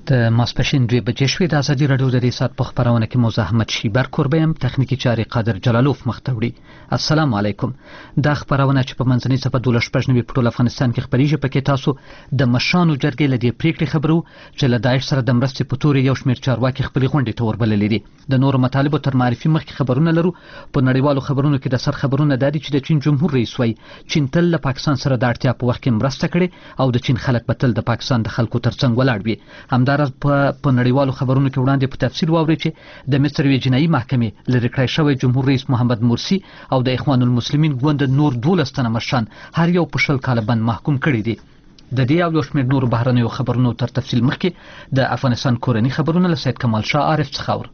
د ماسپښین 2 بجې شوې. د ازادي راډیو د دې ساعت په خپرونه کې موزه احمد شیبر کوربه یم، تخنیکی چارې قادر جلالوف مخ ته وړي. السلام علیکم. دا خپرونه چې په منځنۍ صفحه 12 په ټول افغانستان کې خپریږي، پکې تاسو د مشرانو جرګې له دې پریکړې خبرو چې له داعش سره د مرستې په تور یو شمېر چارواکي خپلې غونډې ته وربللې دي. د نورو مطالبو تر معرفي مخکې خبرونه لرو. په نړیوالو خبرونو کې د سر خبرونه دا دي چې د چین جمهور رئیس وایي چین تل له پاکستان سره د اړتیا په وخت کې مرسته کړې او د چین خلک به تل د پاکستان د خلکو ترڅنګ ولاړ وي. همداراز په نړیوالو خبرونو کې وړاندې په تفصیل واورئ چې د مصر یوې جنایي محکمې لرې کړی شوی جمهور رئیس محمد مرسی او د اخوان المسلمین ګوند نور 12 تنه مشران هر یو په 20 کاله بند محکوم کړي دي. د دې او یو شمېر نورو بهرنیو خبرونو تر تفصیل مخکې د افغانستان کورني خبرونه له سید کمال شاه عارف څخه اورو.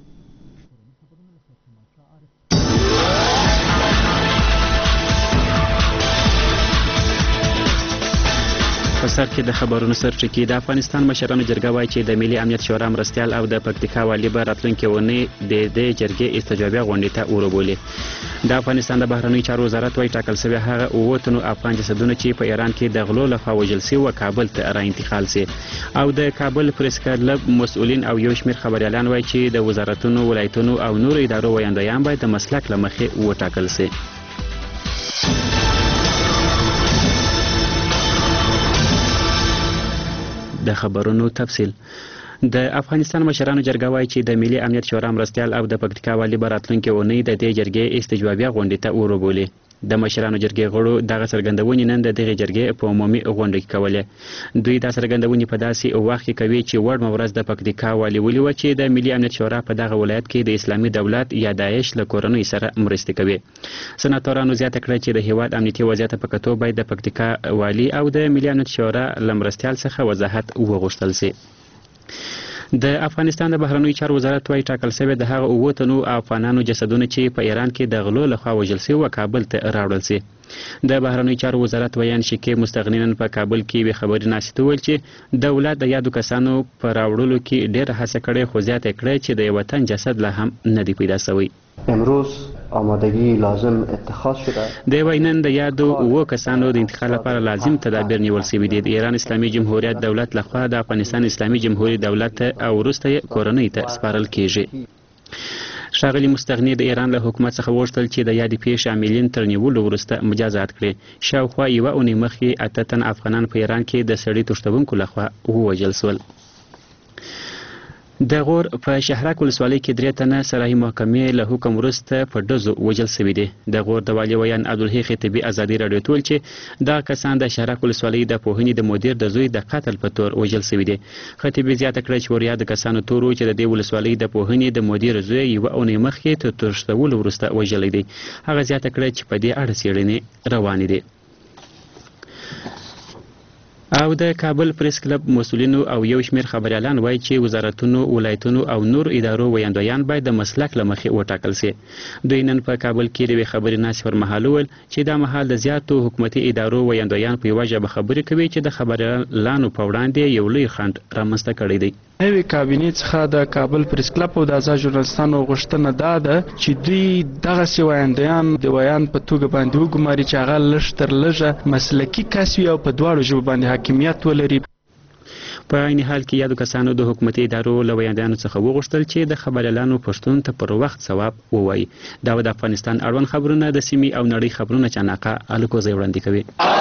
په سر کې د خبرونو سرچینې د افغانستان مشرانو جرګه وایي چې د ملي امنیت شورا مرستیال او د پکتیکا والي به راتلونکې اونۍ د دې جرګې استجابیه غونډې ته وربولي. د افغانستان د بهرنیو چارو وزارت وایي ټاکل شوی هغه 9 تنو افغان جسدونه چې په ایران کې د غلو لخوا وژل شوي و کابل ته را انتقال شي. او د کابل پریس کلب مسؤلین او یو شمېر خبریالان وایي چې د وزارتونو، ولایتونو او نورو ادارو ویاندویان باید د مسلک له مخې وټاکل شي. د خبرونو تفصیل. د افغانستان مشرانو جرګه وایي چې د ملي امنیت شورا مرستیال او د پکتیکا والي به راتلونکې اونۍ د دې جرګې استجوابیه غونډې ته وربولي. د مشرانو جرګې غړو دغه څرګندونې نن د دغې جرګې په عمومي غونډه کې کولې. دوی دا څرګندونې په داسې وخت کې کوي چې وړمه ورځ د پکتیکا والي ویلي چې د ملي امنیت شورا په دغه ولایت کې د اسلامي دولت یا داعش له کورنۍ سره مرستې کوي. سناتورانو زیاته کړه چې د هیواد امنیتي وضعیت په کتو باید د پکتیکا والي او د ملي امنیت شورا له مرستیال څخه وضاحت وغوښتل شي. د افغانستان د بهرنیو چارو وزارت وايي ټاکل شوی د هغه 9 تنو افغانانو جسدونه چې په ایران کې د غلو لخوا وژل شوي و کابل ته راوړل شي. د بهرنیو چارو وزارت ویان شکیب مستغنیان په کابل کې به خبري ناشته ویل چې دولت د یادو کسانو په راوړلو کې ډېر هڅه کړې، خو زیاته کړې چې د وطن جسد لا هم نه دی پیدا شوی. امروز آمادگی لازم اتخاذ شده. د وینن د یادو 9 کسانو د انتقال لپاره لازم تدابیر نیول شوي دي. د ایران اسلامي جمهوریت دولت لخوا د افغانستان اسلامي جمهوریت دولت او وروسته کورنۍ ته سپارل کیږي. ښاغلي مستغني د ایران له حکومت څخه وغوښتل چې د یادې پیښې عاملین تر نیولو وروسته مجازات کړي. شاوخوا یوه اونۍ مخکې 8 تن افغانان په ایران کې د سړي تښتونکو لخوا ووژل شول. د غور په شهرک ولسوالۍ کې 3 تنه سراحي محکمې له حکم وروسته په ډزو وژل شوي دي. د غور د والي ویان عبدالحی خطیبي ازادي راډیو ته ویل چې دا کسان د شهرک ولسوالۍ د پوهنې د مدیر د زوی د قتل په تور وژل شوي دي. خطیبي زیاته کړه چې وریا د کسانو تور و چې د دې ولسوالۍ د پوهنې د مدیر زوی یوه اونۍ مخکې تر تښتولو وروسته وژلی دی. هغه زیاته کړه چې په دې اړه څېړنې روانې دي. او د کابل پریس کلب مسؤلینو او یو شمېر خبریالان وایي چې وزارتونو، ولایتونو او نور ادارو ویاندویان باید د مسلک له مخې وټاکل شي. دوی نن په کابل کې د یوې خبرې ناستې پر مهال وویل چې دا مهال د زیاتو حکومتي ادارو ویاندویان په یوه ژبه خبرې کوي چې د خبریالانو په وړاندې یو لوی خنډ رامنځته کړی دی. نوې کابینې څخه د کابل پریس کلب او د آزاد ژورنالستانو غوښتنه دا ده چې دوی دغسې ویاندویان د ویان په توګه باندې وګماري چې هغه لږ تر لږه مسلکي کس وي او په دواړو ژبو باندې حاکمیت ولري. په عین حال کې یادو کسانو د حکومتي ادارو له ویاندویانو څخه وغوښتل چې د خبریالانو پښتون ته پر وخت ځواب ووایي. دا د افغانستان اړوند خبرونه د سیمې او نړۍ خبرونه چاناقه الکوزی وړاندې کوي.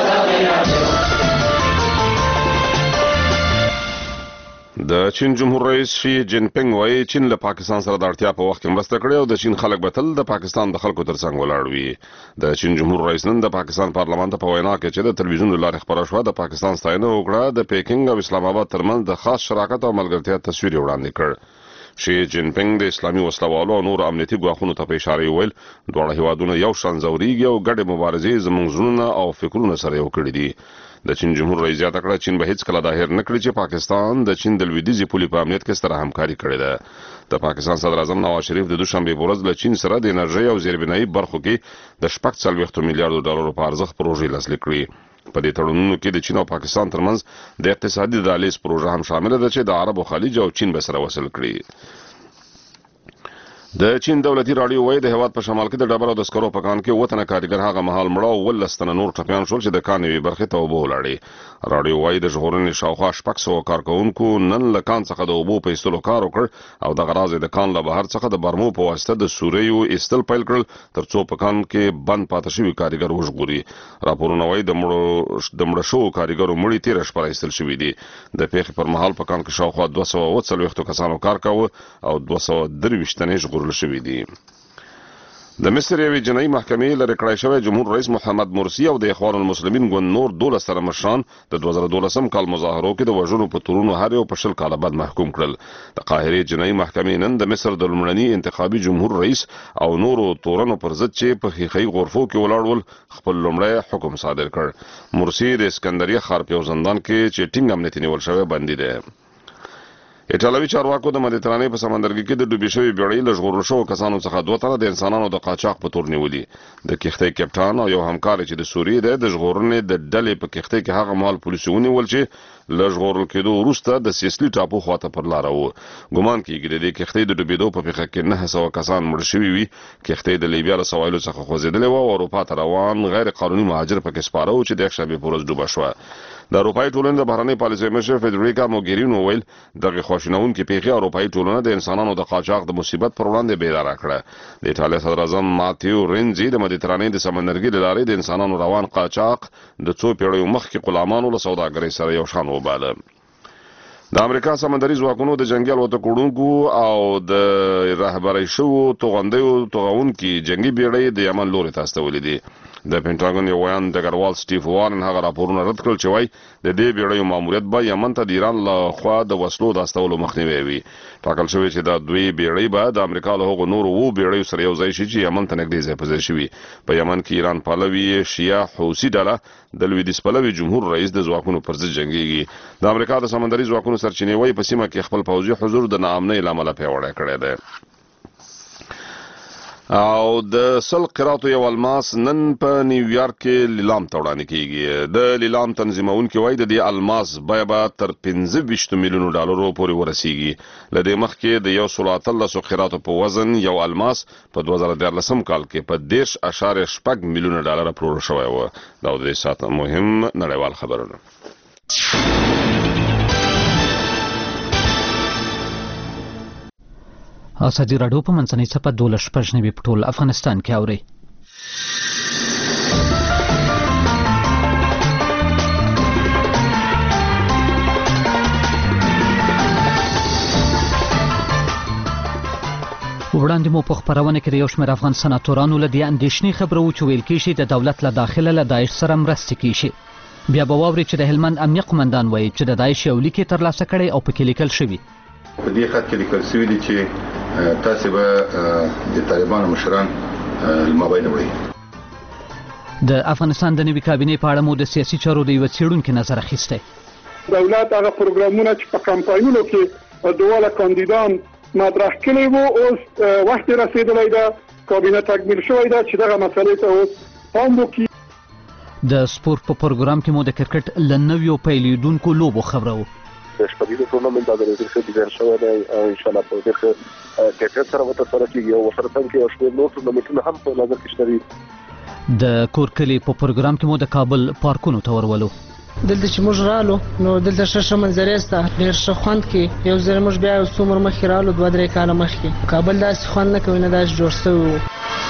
د چین جمهور رئیس شي جین پینګ وایي چین له پاکستان سره د اړتیا په وخت کې مرسته کړې او د چین خلک به تل د پاکستان د خلکو ترڅنګ ولاړ وي. د چین جمهور رئیس نن د پاکستان پارلمان ته په وینا کې چې د تلویزیون له لارې خبره شوه د پاکستان ستاینه وکړه. د پیکینګ او اسلام آباد ترمنځ د خاص شراکت او ملګرتیا تصویر وړاندې کړ. شي جین پینګ د اسلامي وسلوالو او نور امنیتي ګواښونو ته په اشاره ویل دواړه هیوادونه یو شان ځورېږي او ګډې مبارزې زموږ زړونه او فکرونه سره یو کړي دي. د چین جمهور رئیس زیاته کړه چین به هیڅکله دا هېر نه کړي چې پاکستان د چین د لویدیځې پولې په امنیت کې سره همکاري کړې ده. د پاکستان صدر اعظم نواز شریف د دوشنبې په ورځ له چین سره د انرژۍ او زیربنایي برخو کې د 40 میلیارډ ډالرو په ارزښت پروژې لاسلیک کړې. په دې تړونونو کې د چین او پاکستان ترمنځ د اقتصادي دهلیز پروژه هم شامله ده چې د عربو خلیج او چین به سره وصل کړي. د چین دولتي راډیو وایي د هیواد په شمال کې د ډبرو د سکرو په کان کې وطن کارګر هغه مهال مړه او 12 تنه نور ټپیان شول چې د کان یوې برخې ته اوبه ولاړې. راډیو وایي د ژغورنې شاوخوا 600 کارکوونکو نن له کان څخه د اوبو په ایستلو کار وکړ او دغه راز د کان له بهر څخه د برمو په واسطه د سوریو ایستل پیل کړل ترڅو په کان کې بند پاتې شوي کارګر وژغوري. راپورونه وایي د مړه شوو کارګرو مړي تیره شپه ایستل شوي دي. د پیښې پر مهال په کان کې شاوخوا 240 کسانو کار کاوه او 223 تنه ژغورل شوي دي. د مصر یوې جنایي محکمې لرې کړی شوی جمهور رئیس محمد مرسي او د اخوان المسلمین ګوند نور 12 تنه مشران د 2012 کال مظاهرو کې د وژنو په تورونو هر یو په 10 کاله بعد محکوم کړل. د قاهرې جنایي محکمې نن د مصر د لومړني انتخابي جمهور رئیس او نورو تورنو پر ضد چې په خیخي غرفو کې ولاړ ول خپل لومړی حکم صادر کړ. مرسي د اسکندریه ښار په زندان کې چې ټینګ امنیتي نیول شوی بندي دی. ایټالوي چارواکو د مدیترانې په سمندرګي کې د ډوبې شوې بیړۍ له ژغورل شوو کسانو څخه 2 تنه د انسانانو د قاچاق په تور نیولي. د کښتۍ کپټان او یو همکار چې د سوریې دی د ژغورنې د ډلې په کښتۍ کې هغه مهال پولیسو ونیول چې له ژغورل کېدو وروسته د سیسلي ټاپو خواته پر لاره و. ګمان کېږي د دې کښتۍ د ډوبېدو په پیښه کې 900 کسان مړه شوي وي. کښتۍ د لیبیا له سواحلو څخه خوځېدلې وه او اروپا ته روان غیر قانوني مهاجر پکې سپاره و چې د یکشنبې په ورځ ډوبه شوه. د اروپایي ټولنې د بهرنۍ پالیسۍ مشر فدریکا موګرینو ویل دغه خواشینونکې پیښې اروپایي ټولنه د انسانانو د قاچاق د مصیبت پر وړاندې بیداره کړه. د ایټالیا صدر اعظم ماتیو رینزي د مدیترانې د سمندرګي له لارې د انسانانو روان قاچاق د څو پیړیو مخکې غلامانو له سوداګرۍ سره یو شان وباله. د امریکا سمندري ځواکونو د جنگي الوتکوړونکو او د رهبرۍ شوو توغونکي جنگي بیړۍ د یمن لوري ته استولې دي. د پینټاګون یو ویان ډګروال سټیف وارن هغه راپورونه رد کړل چې وایي د دې بیړیو ماموریت به یمن ته د ایران له خوا د وسلو د استولو مخنیوی وي. ټاکل شوی چې دا دوی بیړۍ به د امریکا له هغو نورو 2 بیړیو سره یو ځای شي چې یمن ته نږدې ځای په ځای شوي. په یمن کې ایران پلوي شیعه حوثي ډله د لویدیځ پلوي جمهور رئیس د ځواکونو پر ضد جنګیږي. د امریکا د سمندري ځواکونو سرچینې وایي په سیمه کې خپل پوځي حضور د ناامنۍ له امله پیاوړی کړی دی. او د سل قراتو یو الماس نن په نیویارک کې لیلام ته وړاندې کیږي. د لیلام تنظیمونکي وایي د دې الماس بیه به تر 25 میلیونو ډالرو پورې ورسیږي. له دې مخکې د 113 قراتو په وزن یو الماس په 2013 کال کې په 10.8 میلیونه ډالر پلور شوی و. دا د دې ساعت مهم نړیوال خبرونه. ازادي راډیو په منځنۍ صفحه 12 په ټول افغانستان کې اوري. وړاندې مو په خبرونه کې د یو شمېر افغان سناتورانو له دې اندېښنې خبرو چې ویل کېږي د دولت له داخله له داعش سره مرستې کېږي. بیا به واوري چې د هلمند امنیه قومندان وایي چې د داعش یو لیک ترلاسه کړی او پکې لیکل شوي. په دې خط کې لیکل شوي دي چې تاسو به د طالبانو مشران المابین وړي. د افغانستان د نوي کابینې په اړه مو د سیاسي چارو د یو څېړونکي نظر اخیستی. دولت هغه پروګرامونه چې په کمپاینونو کې دواړه کاندیدان مطرح کړي وو اوس وخت رسیدلی ده کابینه تکمیل شوی ده چې دغه مسلې ته اوس پام وکړي. د سپورت په پروګرام کې مو د کرکټ له نویو پیلېدونکو لوبو خبرو. د شپږیزه تورنمنت د ریزلټ ډیزاین شوی دی او ان شاء الله په دې کې کیفیت سره وته سره کېږي او سره څنګه کې او شپږ نور تورنمنټونه هم په نظر کې شته دي. د کورکلي په پروګرام کې مو د کابل پارکونو ته ورولو. دلته چې موږ رالو نو دلته ښه منظرې سته ډېر ښه خوند کې یو ځل موږ بیا څومره مخکې رالو 2-3 کاله مخکې کابل داسې خوند نه کوي نه داسې جوړ شوی و.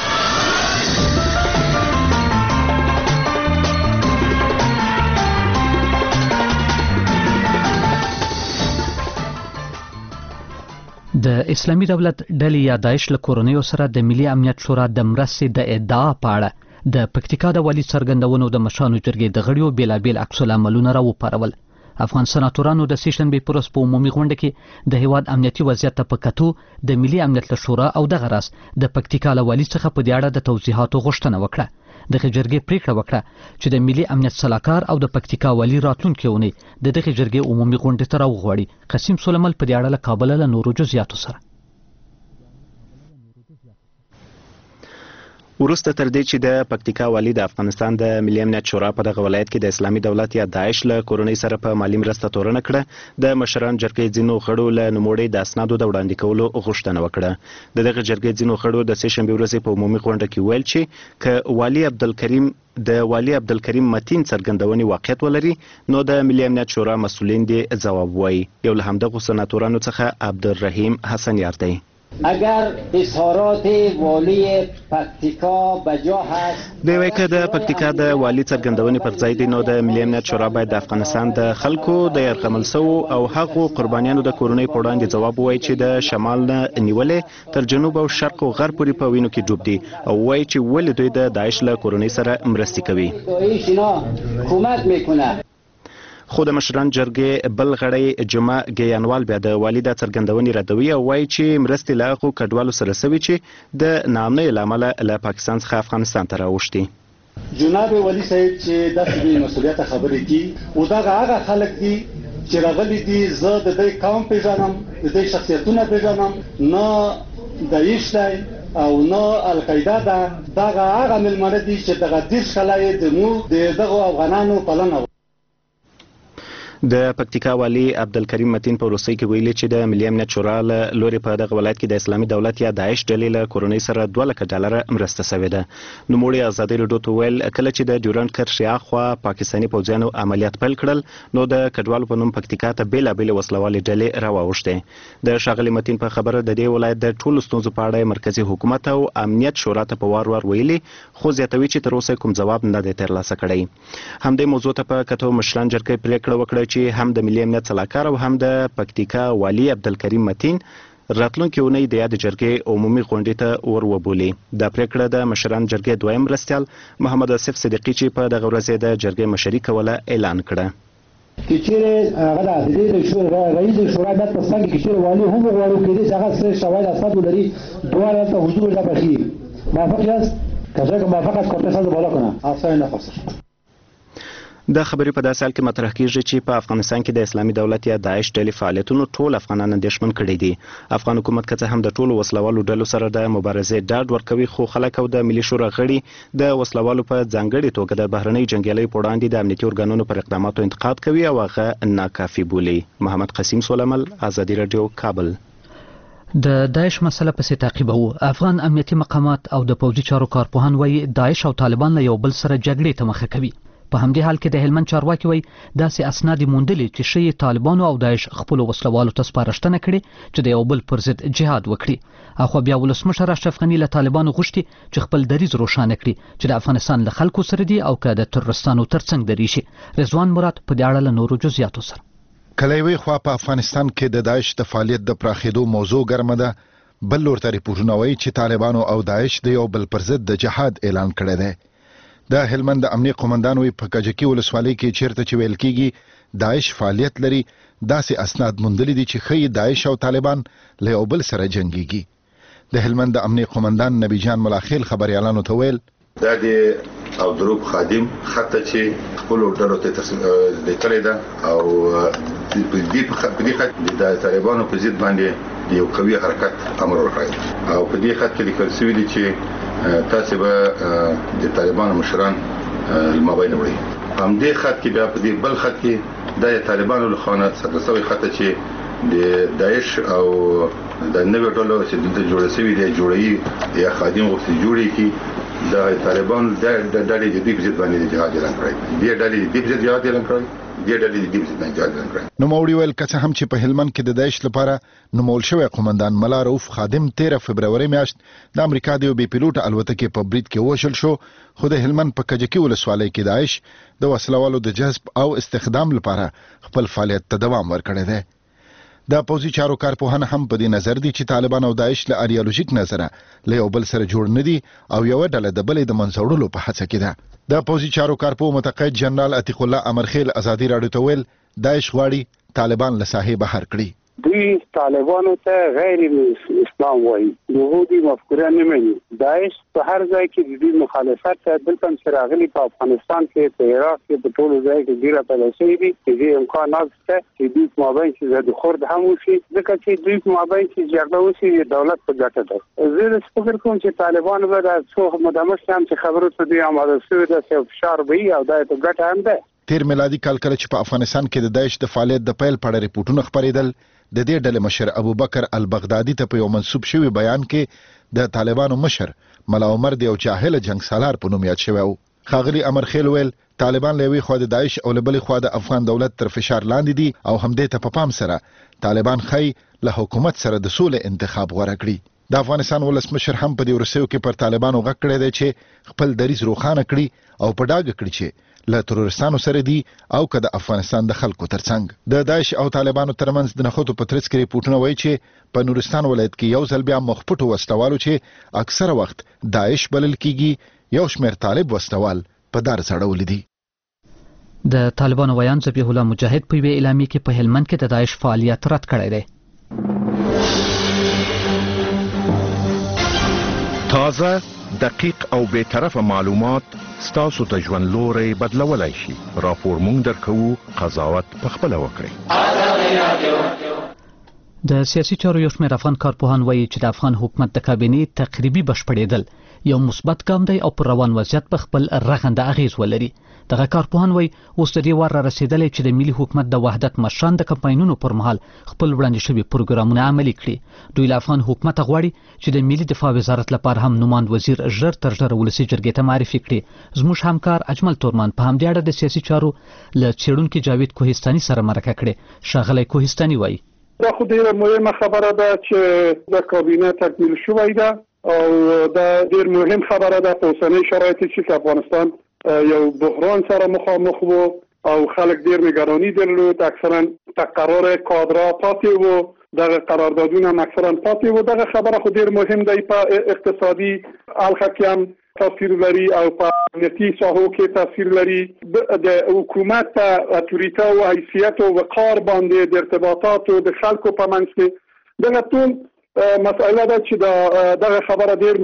د اسلامي دولت ډلې یا داعش له کورنیو سره د ملي امنیت شورا د مرستې د ادعا په اړه د پکتیکا د والي څرګندونو د مشرانو جرګې د غړیو بیلابیل عکس العملونه راوپارول. افغان سناتورانو د سیشنبې په ورځ په عمومي غونډه کې د هیواد امنیتي وضعیت ته په کتو د ملي امنیت له شورا او دغه راز د پکتیکا له والي څخه په دې اړه د توضیحاتو غوښتنه وکړه. دغه جرګې پریکړه وکړه چې د ملي امنیت سلاکار او د پکتیکا والي راتلونکي اونۍ د دغه جرګې عمومي غونډې ته راوغواړي. قاسم سلیمل په دې اړه له کابل له نورو جزئیاتو سره. وروسته تر دې چې د پکتیکا والی د افغانستان د ملي امنیت شورا په دغه ولایت کې د اسلامي دولت یا داعش له کورنۍ سره په مالی مرسته تورنه کړه، د مشران جرګې ځینو غړو له نوموړي د اسنادو د وړاندې کولو غوښتنه وکړه. د دغه جرګې ځینو غړو د سه شنبې ورځې په عمومي غونډه کې ویل چې که والي عبدالکریم متین څرګندونې واقعیت ولري نو د ملي امنیت شورا مسؤلین دې ځواب وایي. یو له همدغو سناتورانو څخه عبدالرحیم حسنیار دی. اگر اظهارات والی پکتیکا بجا هست دی وایي که د پکتیکا د والی څرګندونې پر ځای دي نو د ملي امنیت شورا باید د افغانستان د خلکو د یرغمل شوو او هغو قربانیانو د کورنۍ په وړاندې ځواب ووایي چې د شمال نه نیولې تر جنوب او شرق او غرب پورې په وینو کې ډوب دي او وایي چې ولې دوی د داعش له کورنۍ سره مرستې کوي. حکومت میکنه. خو د مشران جرګې بل غړی جمعه ګیانوال بیا د والي د څرګندونې ردوي او وایي چې مرستې له هغو کډوالو سره سوي چې د ناامنۍ له امله له پاکستان څخه افغانستان ته راوښتي. جناب والي صاحب چې داسې بې مسؤلیته خبرې دي او دغه هغه خلک دي چې راغلي دي، زه د دې قوم پیژنم، د دې شخصیتونه پیژنم، نه داعش دی او نه القاعده ده، دغه هغه مېلمانه دي چې دغه دېرش کاله یې زموږ دغو افغانانو پالنه. د پکتیکا والی عبدالکریم متین په وروستۍ کې ویلي چې د ملي امنیت شورا له لوري په دغه ولایت کې د اسلامي دولت یا داعش ډلې له کورنۍ سره $2,00,000 مرسته شوې ده. نوموړي ازادي راډیو ته ویل کله چې د ډیورنډ کرښې اخوا پاکستاني پوځیانو عملیات پیل کړل نو د کډوالو په نوم پکتیکا ته بېلابېلې وسلوالې ډلې راواوښتې. د ښاغلي متین په خبره د دې ولایت د ټولو ستونزو په اړه مرکزي حکومت او امنیت شورا ته په وار ویلي، خو زیاتوي چې تر اوسه کوم ځواب نه دی ترلاسه کړی. همدې موضوع ته په کتو مشران جرګې پریکړه وکړه چې هم د ملي امنیت صلاحکار او هم د پکتیکا والی عبدالکریم متین راتلونکي اونۍ د یاد جرګې عمومي غونډې ته ور وبولي. دا پریکړه د مشران جرګې دویم مرستیال محمد آصف صدیقي چې په دغه ورځ د جرګې مشري کوله اعلان کړه. که چیرې هغه د عدلیې رئیس شورا باید په څنګ کې چیرې والي هم وغواړو کېدای چې هغه څه شواهد اسناد ولري دواړه ته حضور ته بخي. موافق یاست؟ که څوک موافق است کارت ساز بالا کنه. آسان نخواست. دا خبرې په داسې حال کې مطرح کیږي چې په افغانستان کې د اسلامي دولت یا داعش ډلې فعالیتونو ټول افغانان اندېښمن کړي دي. افغان حکومت که څه هم د ټولو وسلوالو ډلو سره د مبارزې ډاډ ورکوي، خو خلک او د ملي شورا غړي د وسلوالو په ځانګړې توګه د بهرنۍ جنګیالیو په وړاندې د امنیتي ارګانونو پر اقداماتو انتقاد کوي او هغه ناکافي بولي. محمد قسیم سولمل، ازادي راډیو، کابل. د داعش مسله پسې تعقیبوو. افغان امنیتي مقامات او د پوځي چارو کارپوهان وایي داعش او طالبان له یو بل سره جګړې ته مخه کوي. په همدې حال کې د هلمند چارواکي وایي داسې اسناد موندلي چې ښیي طالبانو او داعش خپلو وسلوالو ته سپارښتنه کړې چې د یو بل پر ضد جهاد وکړي. اخوا بیا ولسمشر اشرف غني له طالبانو غوښتي چې خپل دریځ روښانه کړي چې د افغانستان له خلکو سره دي او که د ترورستانو ترڅنګ دریشي. رضوان مراد په دې اړه له نورو جزئیاتو سره. کله یوې خوا په افغانستان کې د داعش د فعالیت د پراخېدو موضوع ګرمه ده، بل لور ته ریپورټونه وایي چې طالبانو او داعش د یو بل پر ضد د جهاد اعلان کړی دی. د هلمند د امنیه قومندان وی په کجکی ولسوالۍ کې چیرته چې ویل کیږي داعش فعالیت لري، داسې اسناد موندلي دي چې ښیي داعش او طالبان له یو بل سره جنګیږي. د هلمند د امنیه قومندان نبی جان ملاخیل خبريالانو ته ویل دا د او دروب خادم خطه چې خپل ډلو ته لیکلې ده او په دې خط د طالبانو په ضد باندې یو قوي حرکت امر ورکړی او په دې خط کې لیکل شوی دی چې تاسو به د طالبانو مشران المابین وړي. هم دې خط کې بیا په دې بل خط کې د طالبانو له خوا سرسوي خط چې د داعش او د نوې ډلو چې د جوړ شوی دی جوړي یا خادم غوښتي جوړي کی د طالبان د ډلې د دې ضد باندې جهاد اعلان کړی. دې ډلې د دې ضد جهاد اعلان کړی. نو موړي ویل که هم چې په هلمند کې د داعش لپاره نومول شوی قومندان ملا رؤف خادم 13 فبروري میاشت د امریکا د یو بي پیلوټ الوتکې په برید کې وشل شو، خو د هلمند په کجکی ولسوالۍ کې داعش د وسلوالو د جذب او استخدام لپاره خپل فعالیت ته دوام ورکړی دی. د پوځي چارو کارپوهان هم په دې نظر دي چې طالبان او داعش له ایډیالوژیک نظره له یو بل سره جوړ نه دي او یو ډله د بلې د منځوړلو په هڅه کې ده. د پوځي چارو کارپوه متقاعد جنرال عتیق الله امرخیل ازادي راډیو ته ویل داعش غواړي طالبان له ساحې بهر کړي. دوی طالبانو ته غیر اسلام وایي، یهودي مفکوره نه مني. داعش په هر ځای کې د دې مخالفت ته دلته چې راغلي په افغانستان کې، په عراق کې، په ټولو ځای کې ډیره پالیسي دي چې امکانات شته چې دوی په مابین کې زده خورد هم وشي، ځکه چې دوی په مابین کې جګړه وشي د دولت په ګټه ده. زه فکر کوم چې طالبان به د څو مدامش هم چې خبرو ته دوی آماده شوي ده چې فشار به او دا په ګټه هم ده. تیر میلادي کال کله چې په افغانستان کې د داعش د فعالیت د پیل په اړه ریپورتونه خپرېدل، د دې ډلې مشر ابوبکر البغدادي ته په یو منسوب شوی بیان کې د طالبانو مشر ملا عمر د یو جاهل جنگ سالار په نوم یاد شوی و. ښاغلي امرخیل ویل طالبان له یوې خوا د داعش او له بلې خوا د افغان دولت تر فشار لاندې دي او همدې ته په پام سره طالبان خی له حکومت سره د سولې انتخاب غوره کړي. د افغانستان ولسمشر هم په دې وروستیو کې پر طالبانو غږ کړی دی چې خپل دریځ روښانه کړي او په ډاګه کړي چې له ترورستانو سره دي او که د افغانستان د خلکو ترڅنګ. د داعش او طالبانو ترمنځ د نښتو په ترڅ کې ریپورتونه وایي چې په نورستان ولایت کې یو ځل بیا مخپټو وسلوالو چې اکثره وخت داعش بلل کیږي یو شمېر طالب وسلوال په دار ځړولي دي. د طالبانو ویان ذبیح الله مجاهد په یوې اعلامیه کې په هلمند کې د داعش فعالیت رد کړی دی. تازه، دقیق او بے طرفه معلومات ستاسو د ژوند لوري بدلولای شي. راپور مونږ درکوو، قضاوت پخپله وکړئ. د سیاسي چارو یو شمېر افغان کارپوهان وایي چې د افغان حکومت د کابینې تقریبي بشپړېدل یو مثبت ګام دی او پر روان وضعیت په خپل رغنده اغیز ولري. دغه کارپوهان وایي اوس د دې وار را رسېدلی چې د ملي حکومت د وحدت مشران د کمپاینونو پر مهال خپل وړاندې شوي پروګرامونه عملي کړي. دوی له افغان حکومت غواړي چې د ملي دفاع وزارت لپاره هم نوماند وزیر ژر تر ژره ولسي جرګې ته معرفي کړي. زموږ همکار اجمل تورمان په همدې اړه د سیاسي چارو له څېړونکي جاوید کوهستاني سره مرکه کړې. ښاغلی کوهستاني وایي دا خو ډیره مهمه خبره ده چې د کابینه تکمیل شوی ده او دا ډیر مهم خبره ده په اوسنۍ شرایطو چې افغانستان یو بحران سره مخامخ وو او خلک ډیر نگرانی درلود. اکثرا تقرار کادرا پاتې وو، دغه قراردادونه هم اکثرا پاتې وو. دغه خبره خو ډیر مهم دی په اقتصادي اړخ کې هم تاثیر لري او په امنیتي ساحو کې تاثیر لري. د حکومت په اتوریته او حیثیت او وقار باندې د ارتباطاتو د خلکو په منځ کې دغه ټول مسئله ده چې دغه خبره ډیر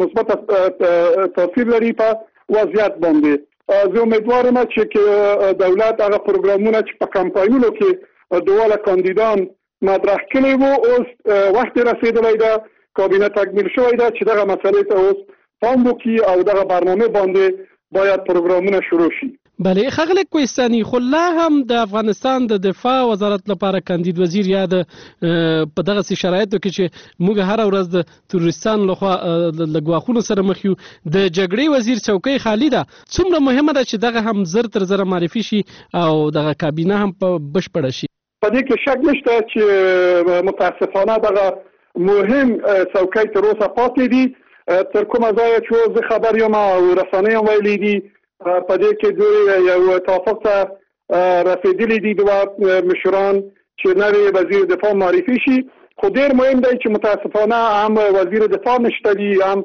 مثبت تاثیر لري په وضعیت باندې. زه امیدوارم چې دولت هغه پروګرامونه چې په کمپاینونو کې دواړه کاندیدان مطرح کړي وو اوس وخت رسیدلی ده، کابینه تکمیل شوی ده چې دغه مسئله ته اوس پام وکړي او دغه برنامه باندې باید پروګرامونه شروع شي. بله ښاغلی کوهستاني، خو لا هم د افغانستان د دفاع وزارت لپاره کاندید وزیر یا د په دغسې شرایطو کې چې موږ هره ورځ د تروریستانو لخوا له ګواښونو سره مخ یو، د جګړې وزیر چوکۍ خالي ده. څومره مهمه ده چې دغه هم زر تر زره معرفي شي او دغه کابینه هم په بشپړه شي؟ په دې کې شک نشته چې متاسفانه دغه مهم څوکۍ تر اوسه پاتې دي. تر کومه ځایه چې زه خبر یم او رسنۍ هم ویلي دي په دې کې دوی یو توافق ته رسېدلي دي دوه مشران چې نوی وزیر دفاع معرفي شي. خو ډېر مهم دی چې متاسفانه هم وزیر دفاع نشته دي، هم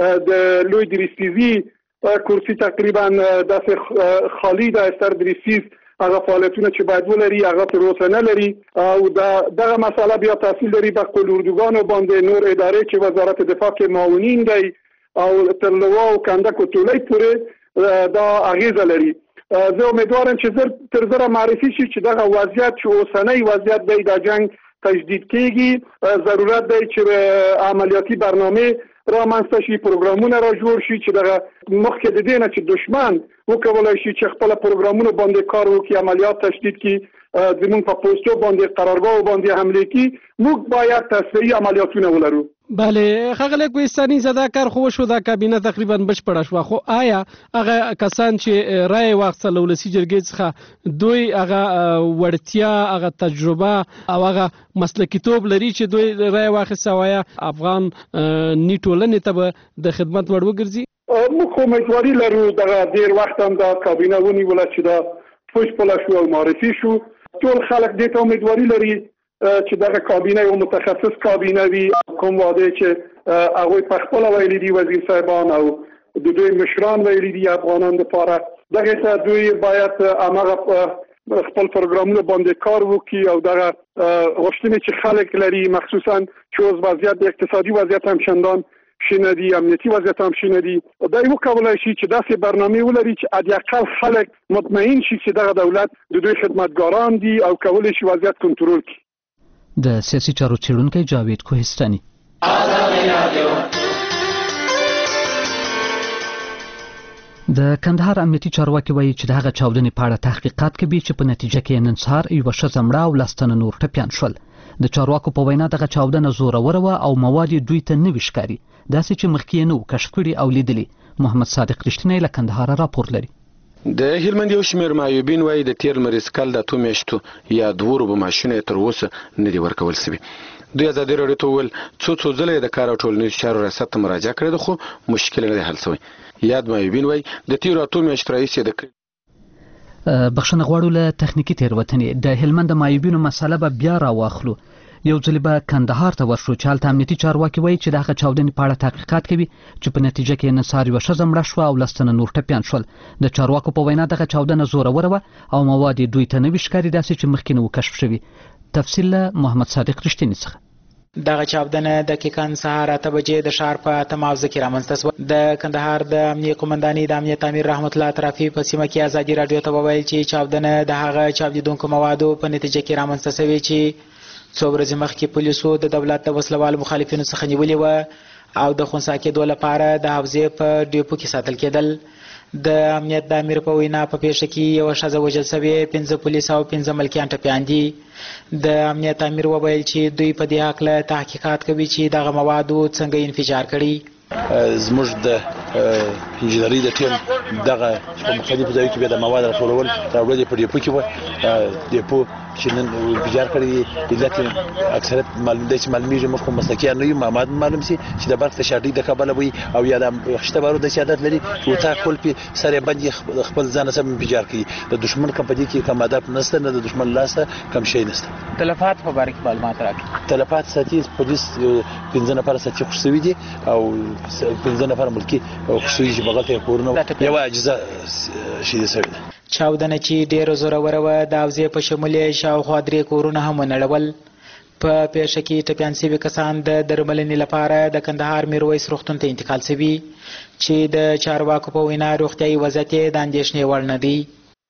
د لوی دریسیزي کرسي تقریبا داسې خالی ده. استر دریسیز هغه فعالیتونه چې باید ولري هغه تر اوسه نه لري او دغه مسئله بیا تاثیر لري په خپل اردوګانو باندې. نور ادارې چې وزارت دفاع کې معاونین دی او تر لوا او کندک او تولی پورې دا اغیزه لري. زه امیدوارم چې زر تر زره معرفي شي چې دغه وضعیت چې اوسنی وضعیت دی د جنگ تجدید کیږي. ضرورت دی چې عملیاتي برنامه رامنځته شي، پروګرامونه را جوړ شي چې دغه مخکې د دې نه چې دشمن وکولای شي چې خپل پروګرامونه باندې کار وکړي، عملیات تشدید کړي، زموږ په پوسټو باندې قرارګاه باندې حمله کړي. موږ باید تصفیهي عملیاتونه ولرو. بله ښاغلی کوهستاني، دا کار خو وشو، دا کابینه تقریبا بشپړه شوه، خو آیا هغه کسان چې رای واخیستله ولسي جرګې څخه دوی هغه وړتیا، هغه تجربه او هغه مسلکیتوب لري چې دوی رای واخیسته، آیا افغان نی ټولنې ته به د خدمت وړ وګرځي؟ موږ خو امیدواري لرو. دغه ډېر وخت هم دا کابینه ونیوله چې دا پوشپله شو او معرفي شو. ټول خلک دې ته امیدواري لري چې دغه کابینه یو متخصص کابینه وي. کوم واده چې هغوی په خپله ویلي دي وزیر صاحبان او د دوی مشران ویلي دي افغانان دپاره، دغې ته دوی باید هماغه خپل پروګرامونه باندې کار وکړي او دغه غوښتنې چې خلک لري مخصوصا چې اوس وضعیت د اقتصادي وضعیت هم چندان شنه دي امنیتي وضعیت هم شنه دي دا یو کولای شي چې داسې برنامه ولري چې حداقل خلک مطمئن شي چې دغه دولت د دوی خدمتګاران دي او کولای شي وضعیت کنټرول کړي. د سیاسي چارو څېړونکی جاوید کوهستاني. د کندهار امنیتي چارواکي وایي چې د هغه چاودنې په اړه تحقیقات کوي چې په نتیجه کې نن سهار یوه ښځه مړه او لس تنه نور ټپیان شول. د چارواکو په وینا دغه چاودنه زوروره وه او مواد دوی ته نوي ښکاري داسې چې مخکې نه و کشف کړي او لیدلي. محمد صادق رښتینی له کندهاره راپور لري. د هلمند یو شمېر معیوبین وایي د تیر لمریز کال د 2 میاشتو یا 2 روبه ماشینونه تر اوسه نه دي ورکول شوي. دوی ازادي راډیو ته وویل څو ځله د کار او ټولنیزو چارو ریاست ته مراجعه کړې ده خو مشکل نه دی حل شوی. یاد معیوبین وایي د تیرو 2 میاشتو راهیسې د بخښنه غواړو له تخنیکي تېروتنې د هلمند د معیوبینو مسله به بیا راواخلو. یو ځل به کندهار ته ورشو چې هلته امنیتي چارواکي وایي چې د هغه چاودنې په اړه تحقیقات کوي چې په نتیجه کې نن سهار یوه ښځه مړه شوه او 10 تنه نور ټپیان شول. د چارواکو په وینا دغه چاودنه زوروره وه او مواد دوی ته نوي ښکاري داسې چې مخکې نه و کشف شوي. تفصیل له محمد صادق رښتیني څخه. دغه چاودنه دقیقاً سهار 8 بجې د ښار په تماوزه کې رامنځته شوه. د کندهار د امنیه قومندانۍ د امنیت امیر رحمت الله اطرافي په سیمه کې ازادي راډیو ته وویل چې چاودنه د هغه چاودیدونکو موادو په نتیجه کې رامنځته شوې چې څو ورځې مخکې پولیسو د دولت د وسلوالو مخالفینو څخه نیولې وه او د خنثی کېدو لپاره د حوزې په ډیپو کې ساتل کېدل. د امنیت د امیر په وینا په پیښه کې یوه ښځه وژل شوې، 15 پولیس او 15 ملکیان ټپیان دي. د امنیت امیر وویل چې دوی په دې هکله تحقیقات کوي چې دغه موادو څنګه انفجار کړي. زموږ د انجنیری د ټیم دغه په مختلفو ځایو کې به د مواد راټولول راوړل په ډیپو کې و ډیپو چې نن انفجار کړي علت اکثریت معلوم دی چې معلومیږي موږ کوم مسلکیان نه یو معلوم شي چې د برق تشادی د کابل وي او یا د خشته بارو د سیادت لري او تا کول په سره باندې خپل ځان سم انفجار کړي. د دشمن کوم په دې کې کوم هدف نشته نه د دشمن لاسه کم شي نشته. تلفات په باره کې معلومات راکړي. تلفات ساتي پولیس 15 نفر ساتي خوشوي دي او 15 نفر ملکی خوشوي چې بغلته کورونه یو اجزا شي دي سره. چاودنه چې ډیره زوروره وه د حوزې په شمول یې شاوخوا 3 کورونه هم ونړول. په پیښه کې ټپیان شوي کسان د درملنې لپاره د کندهار میرویس روغتون ته انتقال شوي چې د چارواکو په وینا روغتیایي وضعیت یې د اندېښنې وړ نه دی.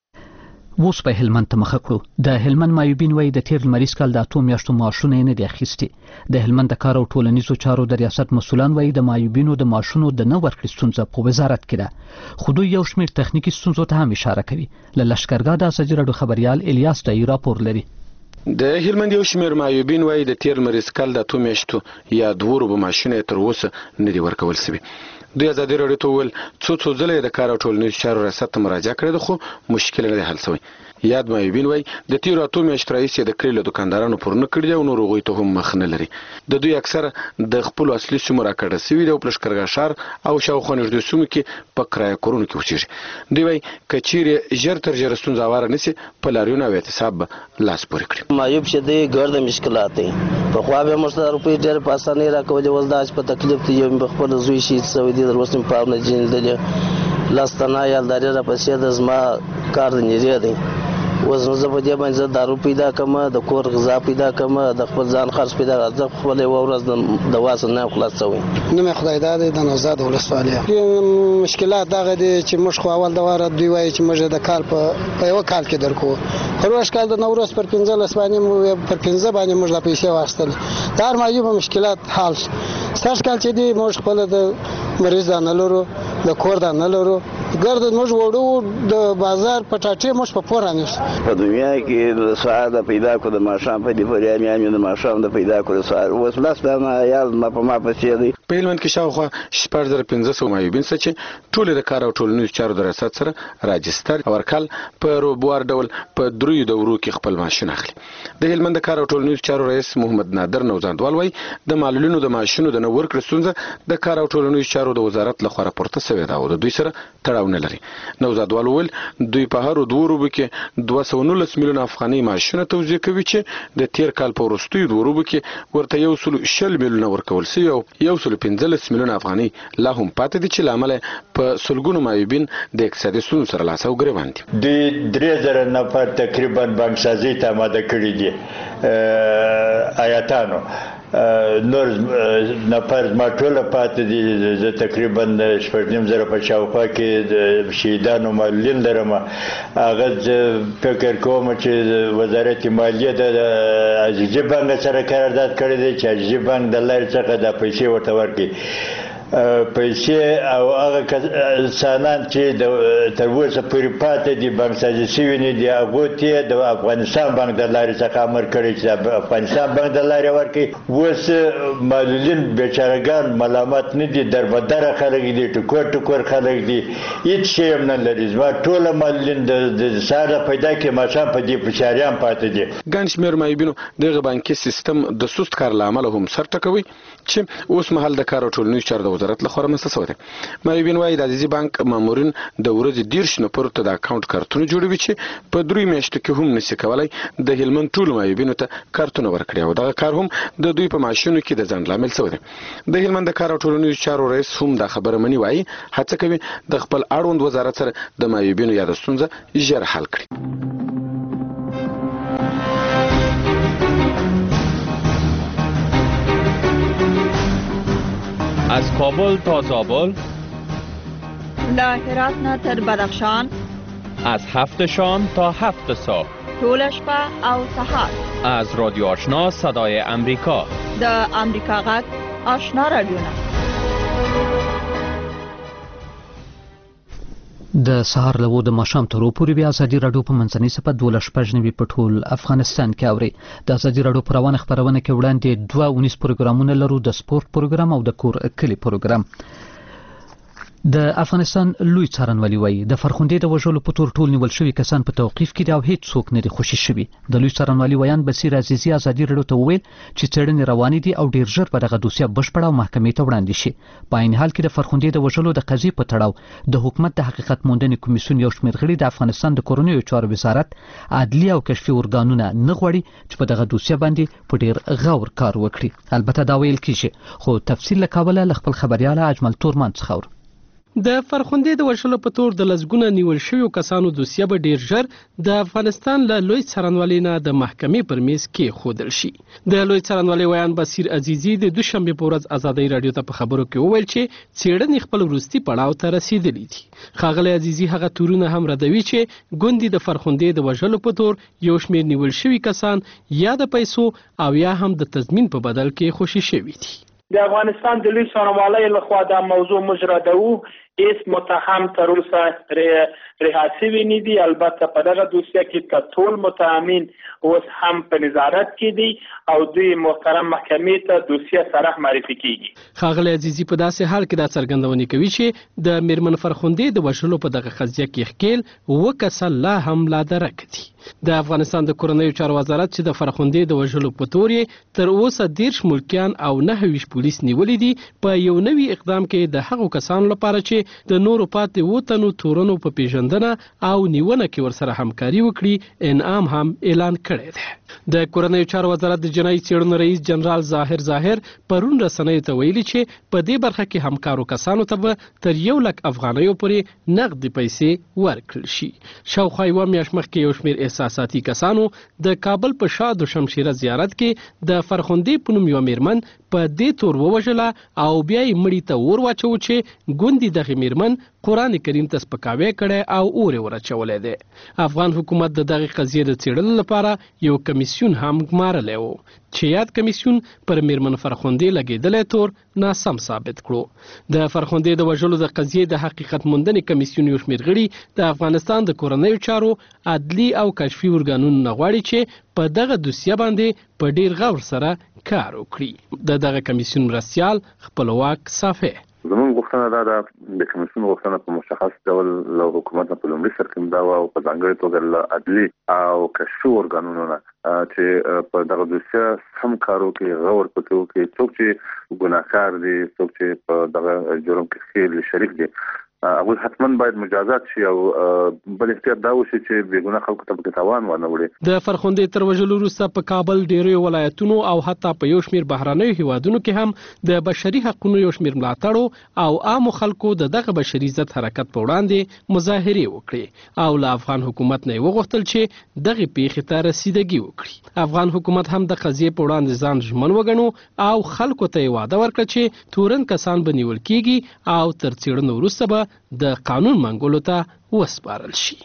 اوس په هلمند ته مخه کړو. د هلمند معیوبین وایي د تیر لمریز کال د 2 میاشتو معاشونه یې نه دي اخیستي. د هلمند د کار او ټولنیزو چارو د ریاست مسؤلان وایي د معیوبینو د معاشونو د نه ورکړې ستونزه په وزارت کې ده خو دوی یو شمېر تخنیکي ستونزو ته هم اشاره کوي. له لښکرګاه د ازادي راډیو خبریال الیاس ډایی راپور لري. د هلمند یو شمېر معیوبین وایي د تیر لمریز کال د 2 میاشتو یا 2 روبه معاشونه تر اوسه نه دي ورکول شوي. دوی ازادي راډیو ته وویل څو ځله د کار او ټولنیزو چارو ریاست ته مراجعه کړې ده خو مشکل نه دی حل شوی. یاد معیوبین وایي د تیرو 2 میاشتو راهیسې د کلي له دکاندارانو پور نه کړي او نور هغوی ته هم مخ نه لري. د دوی اکثره د خپلو اصلي سیمو راکډه شوي دي او په لښکرګاه ښار او شاوخوا نږدې سیمو کې په کرایه کورونو کې اوسېږي. دوی وایي که چیرې ژر تر ژره ستونزه هواره نه شي په لاریون او اعتصاب به لاس پورې کړي. معیوب چې دی ګرد مشکلات دي. پخوا به موږ ته روپۍ ډېرې په اسانۍ راکولې، اوس دا چې په تکلیف دی. یو مې خپل زوی شهید شوی دی، تر اوسه مې پام نه دي لیدلې. لاس تنه یالداري راپسې ده، زما کار د نیرې دی. اوس نو زه په دې باندې زه دارو پیدا کړم، د کور غذا پیدا کړم، د خپل ځان خرڅ پیدا کړم. زه خپل یوه ورځ د واس نه خلاص شوی. نوم یې خدایداد دی، د نوزاد ولسوالۍ. مشکلات دغه دي چې موږ خو اول د واره دوی وایي چې موږ د کال په یوه کال کې درکو. پروش کال د نوروز پر 15 باندې پر 15 باندې موږ د پیسې واخیستل. دا هر معیوب مشکلات حل شو. سږ کال چې دی موږ خپل د مریض نه لرو، د کور نه لرو، ګرد موږ وړو د بازار پټاټې موږ په پور رانیسو. په دنیا کې د ساعت پیدا کو د ماشام په دې پورې امي د ماشام د پیدا کو د ساعت اوس لاس دا یال ما په ما پسې دی. په هلمند کې شاوخوا 1500 معیوبین چې ټول د کار او ټولنیزو چارو د ریاست سره راجستر او ورکل په روبوار ډول په 3 دورو کې خپل ماشین اخلي. د هلمند کار او ټولنیزو چارو رئیس محمد نادر نوزاندوال وایي د معلولینو د ماشینو د نه ورکړې ستونزه د کار او ټولنیزو چارو د وزارت لخوا راپورته شوې ده او د دوی سره تړاو نه لري. نوزاندوال وویل دوی په هر 2 روبو کې 219 میلیون افغاني ماشینونه توزیع کوي چې د تیر کال په وروستیو 2 روبو کې ورته 120 میلیونه ورکول شوي او 115 میلیونه افغانۍ لا هم پاتې دي چې لامل په سلګونو معیوبین د اقتصادي ستونزو سره لاس او ګریوان دي. د 3000 نفر تقریبا بانکسازي ته آماده کړي دي آیاتانو نور نفر ما ټوله پاتې دي زه تقریبا 8.5 په شاوخوا کې د شهیدانو معلولین لرم. هغه فکر کوم چې وزارت مالیه د عزیزي بانک سره قرارداد کړی دی چې عزیزي بانک د لارې څخه د پیسې ورته ورکړي پیسې او هغه انسانان چې تر اوسه پورې پاتې دي بانکسازي شوي نه دي هغو ته د افغانستان بانک د لارې څخه امر کړی چې افغانستان بانک د لارې ورکړي. اوس معلولین بیچارهګان ملامت نه دي دربدره خلک دي ټکور ټکور خلک دي هیڅ شی هم نه لري. زما ټوله معلولین د سهار پیدا کې ماښام په دې فشاریان پاتې دي. ګڼ شمېر معیوبینو دغه بانکي سیستم د سست کار له امله هم سر ټکوي چې اوس مهال د کار او ټولنیزو چارو وزارت له خوا رامنځته شوی دی. معیوبین وایي د عزیزي بانک مامورین د ورځې 10 نفرو ته د اکاونټ کارتونه جوړوي چې په 3 میاشتو کې هم نشي کولای د هلمند ټولو معیوبینو ته کارتونه ورکړي او دغه کار هم د دوی په معاشونو کې د ځنډ لامل شوی دی. د هلمند د کار او ټولنیزو چارو رئیس هم دا خبره مني وایي هڅه کوي د خپل اړوند وزارت سره د معیوبینو یاد ستونزه ژر حل کړي. از کابل تا زابل، له هرات نه تر بدخشان، از 7 شام تا 7 صبح، طول شپه او سحر، از رادیو آشنا صدای امریکا، د امریکا غږ آشنا رادیو. د سهار له د ماښام تر پورې بیا ازادي راډیو په منځنۍ صفه 12 په ټول افغانستان کې اوري. د ازادي راډیو په روانه خبرونه کې وړاندې 2 پروګرامونه لرو، د سپورت پروګرام او د کور کلی پروګرام. د افغانستان لوی څارنوالي وایي د فرخندې د وژلو په تور ټول نیول شوي کسان په توقیف کې دي او هیڅ څوک نه دي خوشي شوي. د لوی څارنوالي ویان بصیر عزیزي ازادي راډیو ته وویل چې څېړنې روانې دي او ډیر ژر به دغه دوسیه بشپړه او محکمې ته وړاندې شي. په عین حال کې د فرخندې د وژلو د قضیې په تړاو د حکومت د حقیقت موندنې کمیسیون یو شمېر غړي د افغانستان د کورنیو چارو وزارت عدلي او کشفي ارګانونه نه غواړي چې په دغه دوسیه باندې په ډیر غور کار وکړي. البته دا ویل کیږي خو تفصیل له کابله له خپل خبرياله اجمل تورمان څخه د فرخندې د وژلو په تور د لزګونه نیول شویو کسانو دوسیه به ډیر ژر د افغانستان له لوی څارنوالۍ نه د محکمې پر میز کې خودل شي. د لوی څارنوالۍ ویان بصیر عزیزي د دوشنبه په ورځ ازادي راډیو ته په خبرو کې وویل چې څېړنې خپل وروستي پړاو ته رسیدلې دي. ښاغلی عزیزي هغه تورونه هم ردوي چې ګوندې د فرخندې د وژلو په تور یو شمېر نیول شوي کسان یا د پیسو او یا هم د تضمین په بدل کې خوشي شوي دي. د افغانستان د لوی څارنوالۍ لخوا دا موضوع مجردو هیڅ متهم تر اوسه رها شوي نه دي. البته په دغه دوسیه کې ټول متهمین اوس هم په نظارت کې دي او دوی محترم محکمې ته دوسیه سره معرفي کیږي. ښاغلی عزیزي په داسې حال کې دا څرګندونه کوي چې د میرمن فرخندې د وژلو په دغه قضیه کې ښکیل 2 کسه لا هم لا درک دي. د افغانستان د کورنیو چارو وزارت چې د فرخندې د وژلو په تور یې تر اوسه 10 ملکیان او 9 پولیس نیولي دي په یو نوي اقدام کې د هغو کسانو لپاره چې د نورو پاتې 7 تنو تورنو په پیژندنه او نیونه کې ورسره همکاري وکړي انعام هم اعلان کړی دی. د کورنیو چارو وزارت د جنایي څېړنو رئیس جنرال ظاهر پرون رسنیو ته ویلي چې په دې برخه کې همکارو کسانو ته به تر 1 لک افغانیو پورې نقدي پیسې ورکړل شي. شاوخوا یوه میاشت مخکې یو شمېر احساساتي کسانو د کابل په شاه د شمشیره زیارت کې د فرخندې په نوم یوه میرمن په دې تور ووژله او بیا یې مړي ته اور واچو چې ګوندې دغې میرمن قرآن کریم ته سپکاوی کړی او اور یې ور دی. افغان حکومت د دغې قضیې د څېړلو لپاره یو کمیسیون هم ګمارلی و چې یاد کمیسیون پر میرمن فرخندې لګېدلی تور ناسم ثابت کړو. د فرخندې د وژلو د قضیې د حقیقت موندنې کمیسیون یو شمېر غړي د افغانستان د کورنیو چارو عدلي او کشفي ارګانونو نه غواړي چې په دغه دوسیه باندې په ډیر غور سره کار وکړي. د دغه کمیسیون مرستیال خپلواک صافی زموږ غوښتنه دا ده د کمیسیون غوښتنه په مشخص ډول له حکومت نه په لومړي سر کې دا او په ځانګړې توګه له عدلي او کشفي ارګانونو نه چې په دغه دوسیه سم کار وکړي، غور پکې وکړي. څوک چې ګناهکار دي، څوک چې په دغه جرم کې ښکېل شریک دي، هغه حتما باید مجازات شي او بل احتیاط دا وشي چې بیګونه خلکو ته تاوان ونه وړي. د فرخندې تر وژلو وروسته په کابل ډېری ولایتونو او حتی په یو شمېر بهرنیو هیوادونو کې هم د بشري حقوقو یو شمېر ملاتړو او عامو خلکو دغه بشري ضد حرکت په وړاندې مظاهرې وکړي او له افغان حکومت نه وغوښتل چې دغه پیښې ته رسیدګي وکړي. افغان حکومت هم د قضیې په وړاندې ځان ژمن وګڼو او خلکو ته وعده ورکړه چې تورن کسان به نیول کیږي او تر څېړنې وروسته به د قانون منګولو ته وسپارل شي.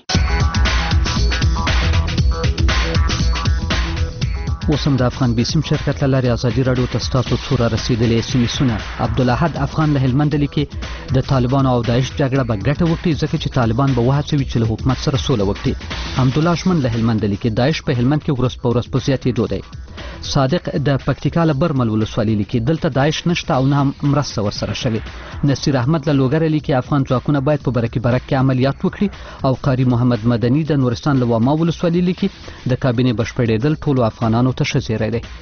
اوسم د افغان بیسیم شرکت لاري ازادي رادیو ته ستاسو څوره رسیدلې سیمسونه. عبدالاحد افغان له هلمند لیکي د طالبانو او داعش جګړه به ګټه وکړي ځکه چې طالبان به وهڅوي چې له حکومت سره سوله وکړي. حمدالله شمن له هلمند لیکي داعش په هلمند کې ورځ په ورځ په زیاتېدو دی. صادق د پکتیکا له برمل ولسوالۍ لیکي دلته داعش نشته او نه هم مرسته ورسره شوې. نصیر احمد له لوګر لیکي افغان ځواکونه باید په برکي برک کې عملیات وکړي او قاری محمد مدني د نورستان له واما ولسوالۍ لیکي د کابینې بشپړېدل ټولو افغانانو ته ښه زیری دی.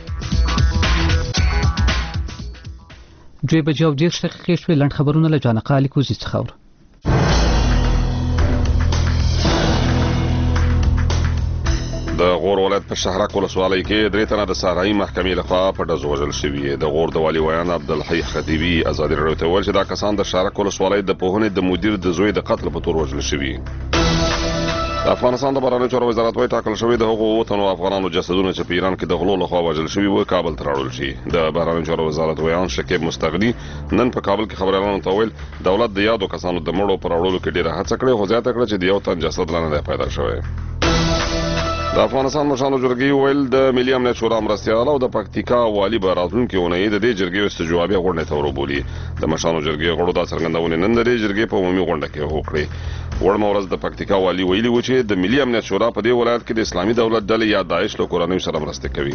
2:10 دقیقې شوې. لنډ خبرونه له جانقه علي کوزي څخه اورو. د غور ولایت په شهرک ولسوالۍ کې درې تنه د سارایي محکمې لخوا په ډزو وژل شوي. د غور د والي ویان عبدالحی خدیوي ازادي راډیو ته وویل چې دا کسان د شهرک ولسوالۍ د پوهنې د مدیر د زوی د قتل په تور وژل شوي. د افغانستان د بهرنیو چارو وزارت وايي ټاکل شوی د هغو وطنو افغانانو جسدونه چې په ایران کې د غلو لخوا وژل شوي وو کابل ته راوړل شي. د بهرنیو چارو وزارت ویان شکیب مستغني نن په کابل کې خبريالانو ته ویل دولت د یادو کسانو د مړو پر راوړلو کې ډیره هڅه کړې خو زیاته کړه چې د یو تن جسد لا نه پیدا شوی. د افغانستان مشرانو جرګې ویل د ملي امنیت شورا مرستیال او د پکتیکا والي به راتلونکي اونۍ د دې جرګې استجوابي غونډه ته وربولي. د مشرانو جرګې غړو دا څرګندونه نن د جرګې په عمومي غونډه کې وکړه. وړمه ورځ د پکتیکا والي ویلي و چې د ملي امنیت شورا په دې ولایت کې د اسلامي دولت ډلې یا داعش له کورنیو سره مرسته کوي.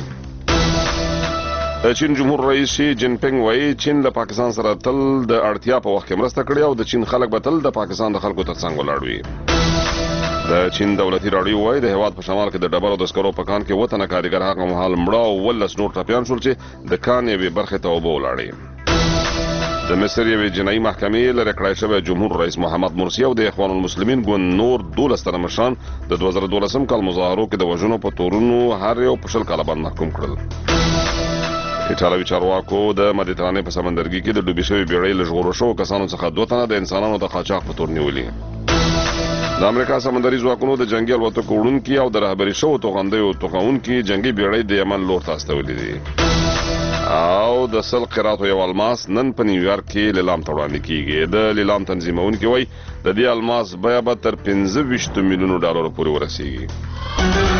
چین جمهور رئیس شي جین پینګ وایي چین له پاکستان سره تل د اړتیا په وخت کې مرسته کړې او د چین خلک به تل د پاکستان د خلکو ترڅنګ ولاړ وي. د چین دولتي راډیو وایي د هیواد په شمال کې د ډبرو د سکرو په کان کې وطنه کارګر هغه مهال مړه او ولس نور ټپیان شول چې د کان یوې برخې ته اوبه ولاړې. د مصر یوې جنایي محکمې لرې کړی شوی جمهور رئیس محمد مرسي او د اخوان المسلمین ګوند نور 12 تنه مشران د 2012 کال مظاهرو کې د وژنو په تورونو هر یو په 20 کاله باندې محکوم کړل. ایټالوي چارواکو د مدیترانې په سمندرګي کې د ډوبې شوې بیړۍ له ژغورل شوو کسانو څخه 2 تنه د انسانانو د قاچاق په تور نیولي. د امریکا سمندري ځواکونو د جنگي الوتکو وړونکي او د رهبري شوو توغندیو توغونکي جنگي بیړۍ د یمن لور ته استولې دي. او د سل قراتو یو الماس نن په نیویارک کې لیلام ته وړاندې کیږي. د لیلام تنظیمونکي وایي د دې الماس بیه به تر 25 میلیونو ډالرو پورې ورسیږي.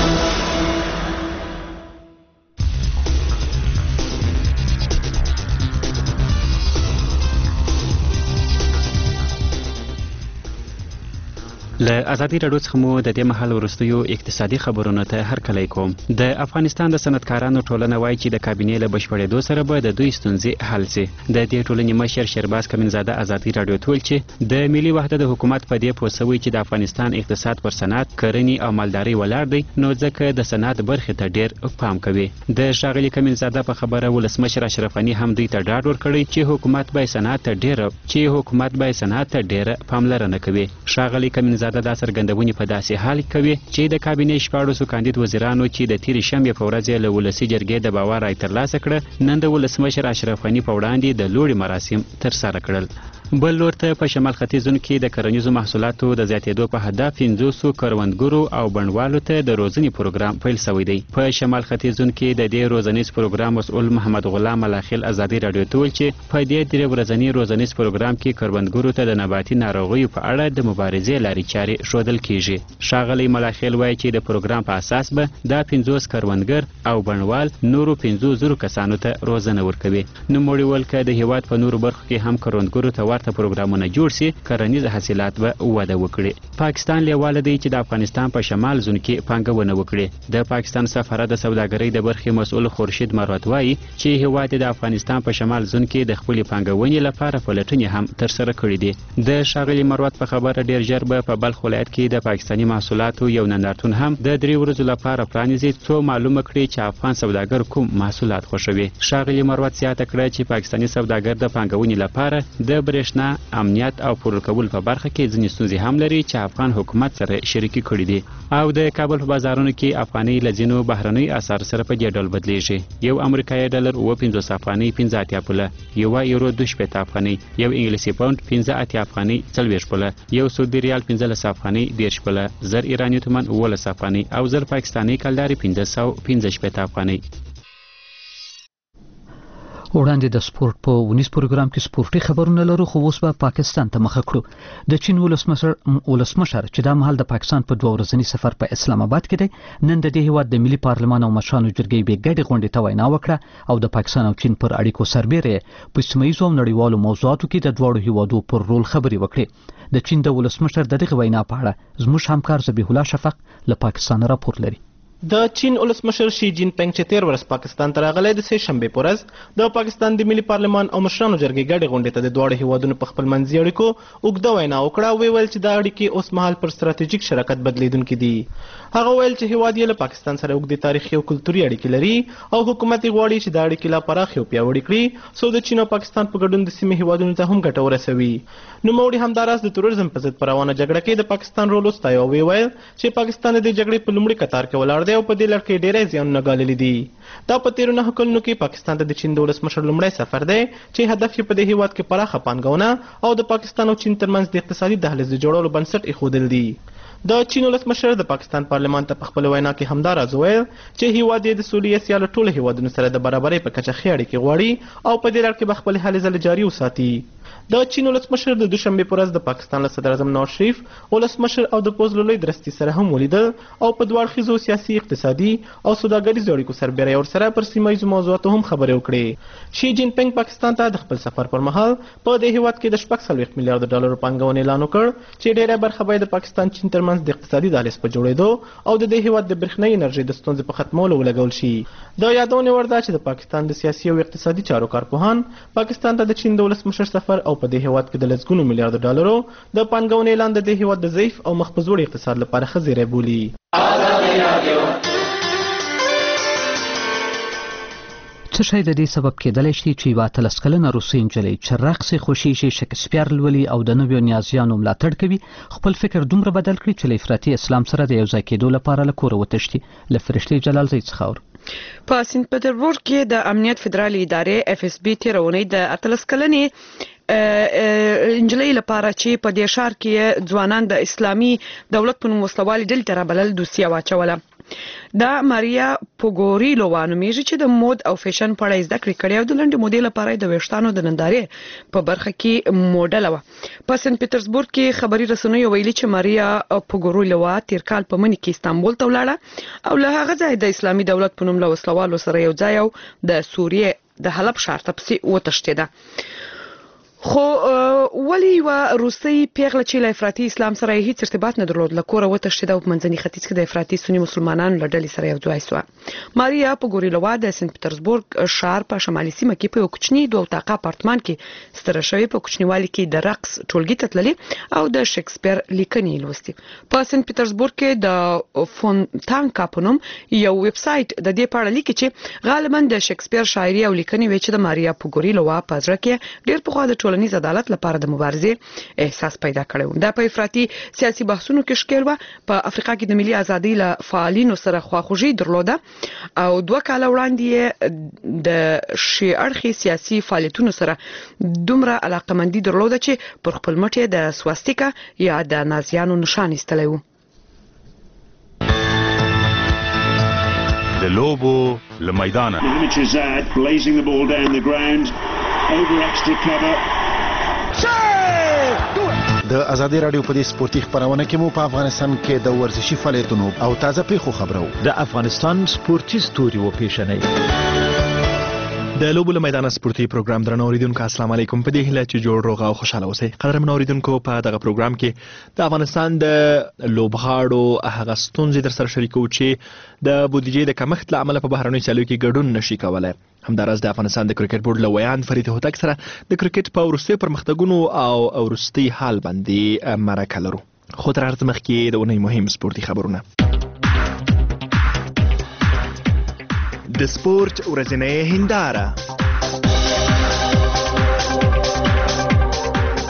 له ازادي راډیو څخه مو د دې مهال وروستیو اقتصادي خبرونو ته هرکلی کوم. د افغانستان د صنعتکارانو ټولنه وایي چې د کابینې له بشپړېدو سره به د دوی ستونزې حل شي. د دې ټولنې مشر شهرباز کمینزاده ازادي راډیو ته ویل چې د ملي وحدت حکومت په دې پوه شوی چې د افغانستان اقتصاد پر صنعت، کرنې او مالدارۍ ولاړ دی نو ځکه د صنعت برخې ته ډېر پام کوي. د ښاغلي کمینزاده په خبره ولسمشر اشرف غني هم دوی ته ډاډ ورکړی چې حکومت به صنعت ته ډېره پاملرنه کوي. ښاغلي کمینزاده دا څرګندونې په داسې حال کې کوي چې د کابینې 14 کاندید وزیرانو چې د تیرې شنبې په ورځ له ولسي جرګې د باور رای ترلاسه کړه نن د ولسمشر اشرف غني په وړاندې د لوړې مراسم ترسره کړل. بل لور ته په شمال ختیځون کې د کرنیزو محصولاتو د زیاتېدو په هدف 500 کروندګرو او بڼوالو ته د روزنې پروګرام پیل شوی دی. په شمال ختیځون کې د دې روزنیز پروګرام مسؤل محمد غلام ملاخیل ازادي راډیو ته ویل چې په دې 3 ورځني روزنیز پروګرام کې کروندګرو ته د نباتي ناروغیو په اړه د مبارزې لارې چارې ښودل کیږي. ښاغلی ملاخیل وایي چې د پروګرام په اساس به دا 50 کروندګر او بڼوال نورو 500 کسانو ته روزنه ورکوي. نوموړي ویل چې د هیواد په نورو برخو کې هم کروندګرو ته ورته پروګرامونه جوړ شي کرنیز حاصلات به وده وکړي. پاکستان لیواله دی چې د افغانستان په شمال زون کې پانګونه وکړي. د پاکستان سفاره د سوداګرۍ د برخې مسؤل خورشید مروت وایي چې هیواد د افغانستان په شمال زون کې د خپل پانګونې لپاره پلټنې هم ترسره کړې دي. د ښاغلي مروت په خبره ډیر ژر به په بلخ ولایت کې د پاکستاني محصولاتو یو نندارتون هم د 3 ورځو لپاره پرانیزي څو معلومه کړي چې افغان سوداګر کوم محصولات خوښوي. ښاغلي مروت زیاته کړه چې پاکستاني سوداګر د پانګونې لپاره د برېښنا برښنا امنیت او پوره کول په برخه کې ځینې ستونزې هم لري چې افغان حکومت سره شریکي کړي دي او د کابل په بازارونو کې افغاني لزینو بهرنۍ اسعار سره په دې ډول بدلیږي یو امریکایي ډالر 50 افغاني 15 پوله یو یورو 2 افغاني یو انګلیسي پاوند 15 افغاني 40 پوله یو سعودي ریال 15 افغاني 10 پوله زر ایراني تومان 18 افغاني او زر پاکستاني کلداري 515 افغاني وړاندې د سپورت په ونیس پروګرام کې سپورتي خبرونه لرو خو اوس به پاکستان ته مخه کړو د چین ولسمشر چې دا مهال د پاکستان په 2 ورځنی سفر په اسلام آباد کې دی نن د دې هیواد د ملي پارلمان او مشرانو جرګې به ګډه غونډه ته وینا وکړه او د پاکستان او چین پر اړیکو سربېره په سیمه‌ییزو او نړیوالو موضوعاتو کې د دوه هیوادو پر رول خبرې وکړي د چین د ولسمشر د دغه وینا په اړه زموږ همکار ذبیح الله شفق له پاکستان راپور لري د چین ولسمشر شي جین پنګ چې 13 ورځ پاکستان ته راغلی د سه شنبه په ورځ د پاکستان د ملي پارلمان او مشرانو جرګې ګډه غونډه ته د دوه هیوادونو په خپل منځي اړیکو اوږده وینا وکړه ویل چې دا اړیکې اوس مهال پر ستراتیژیک شراکت بدلیدونکي دي هغه ویل چې هیواد یې له پاکستان سره اوږدې تاریخي او کلتوري اړیکې لري او حکومت یې غواړي چې دا اړیکې لا پراخې او پیاوړې کړي څو د چین او پاکستان په ګډون د سیمې هیوادونو ته هم ګټه ورسوي نوموړي همداراز د تروریزم په ضد پر روانه جګړه کې د پاکستان رول وستایه او ویل چې پاکستان د جګړې په لومړي کتار کې ولاړ دی او په دې لړ کې ډېرې زیانونه ګاللي دي دا په تیرو 9 کلونو کې پاکستان ته د چین د ولسمشر لومړی سفر دی چې هدف یې په دې هیواد کې پراخه پانګونه او د پاکستان او چین ترمنځ د اقتصادي دهلیز د جوړولو بنسټ ایښودل دي د چین ولسمشر د پاکستان پارلمان ته په خپل وینا کې همداراز ویل چې هیواد یې د سولې اسیا له ټولو هیوادونو سره د برابرۍ په کچه ښې اړیکې غواړي او په دې لړ کې به خپل هلې ځلې جاري وساتي د چین ولسمشر د دوشنبه پر ورځ د پاکستان له صدر اعظم نواز شریف ولسمشر او د پوز لوی درستي سره هم ولیدل او په دوه اړخیزو سیاسي اقتصادي او سوداګریزو اړیکو سربېره ورسره پر سیمه ییزو موضوعاتو هم خبرې وکړې شي جین پنګ پاکستان ته د خپل سفر پر مهال په دې هیواد کې د 40 میلیارډ ډالر پانګونې اعلان وکړ چې ډېره برخه به د پاکستان چین ترمنځ د اقتصادي دهلیز په جوړېدو او د دې هیواد د برېښنايي انرژۍ د ستونزې په ختمولو ولګول شي د یادونې وړ ده چې د پاکستان د سیاسي او اقتصادي چارو کارپوهان پاکستان ته د چین د ولسمشر سفر او په دې هیواد کې د لسګونو میلیارډ ډالرو د پانګونې اعلان د دې هیواد د ضعیف او مخ په ځوړ اقتصاد لپاره ښه زیری بولي څه شی د دې سبب کېدلی شي چې یوه 13 کلنه روسۍ نجلۍ چې رقص خوښیږي شکسپیر لولي او د نویو نیازیانو ملاتړ کوي خپل فکر دومره بدل کړي چې له افراطي اسلام سره د یوځای کېدو لپاره له کوره وتښتي له فرښتې جلالزۍ څخه اورو په سنت پټربورګ کې د امنیت فدرالي ادارې FSB تیرونې د 13 کلنې انجلۍ لپاره چې په دې ښار کې ځوانان د اسلامي دولت په نوم وسلوالي ډلې ته رابلل دوسیه واچوله دا ماریا پوګوریلووا نومیږي چې د مود او فیشن په اړه زده کړې کړې او د لنډې مودې لپاره د ویښتانو د نندارې په برخه کې موډل و په سنت پیټرزبورګ کې خبري رسنیو ویلي چې ماریا پوګوریلووا تیر کال په مني کې استانبول ته ولاړه او له هغه ځای د اسلامي دولت په نوم له وسلوالو سره یو ځای او د سوریې د حلب ښار ته پسې وتښتېده خو ولی و روسي پیغله چې له افراطي اسلام سره هیڅ ارتباط نه درلود لکوره وتښتېده او په منځني ختیځ کې د افراطي سني مسلمانانو له ډلې سره یو ځای شوه ماریا پوګوریلووا د سنت پیټرزبورګ ښار په شمالي سیمه کې په یو کوچني 2 اتاقه اپارتمان کې ستره شوې په کوچنیوالي کې د رقص ټولګي ته تللې او د شکسپیر لیکنې لوستي په سنت پیټرزبورګ کې د فونتانکا په نوم یو ویب سټ د دې په اړه لیکي چې غالبا د شکسپیر شاعري او لیکنې وی چې د ماریا پوګوریلووا په ځړ کې ډېر پخوا د ټولنیز عدالت لپاره د مبارزې احساس پیدا کړو دا په افراطي سیاسي بحثونو کې شکل و په افریقا کې د ملي ازادۍ له فعالینو سره خواخوږي درلوده او 2 کال وړاندې د شي اړخي سیاسي فعالیتونو سره دومره علاقمندي درلوده چې پر خپل مټ د سواستیکا یا د نازیانو نشان ایستلی و د لوبو له میدانه د ازادي رادیو په دې سپورتي خبرونه کې مو په افغانستان کې د ورزشي فعالیتونو او تازه پیښو خبرو د افغانستان سپورتي ستوري و پیښنې د لوبو له میدان سپورتي پروګرام درنو اوریدونکو السلام علیکم په دې هیله چې جوړ روغ او خوشاله اوسئ قدرمن اوریدونکو په دغه پروګرام کې د افغانستان د لوبغاړو هغه ستونزې در سره شریکو چې د بودیجې د کمښت له امله په بهرنیو سیالیو کې ګډون نشي کولای همداراز د افغانستان د کرکټ بورډ لویان فرید هوتک سره د کرکټ په وروستي پرمختګونو او وروستي حال باندې مرکه لرو خو تر هر څه مخکې د اونۍ مهم سپورتي خبرونه د سپورت ورځنۍ هنداره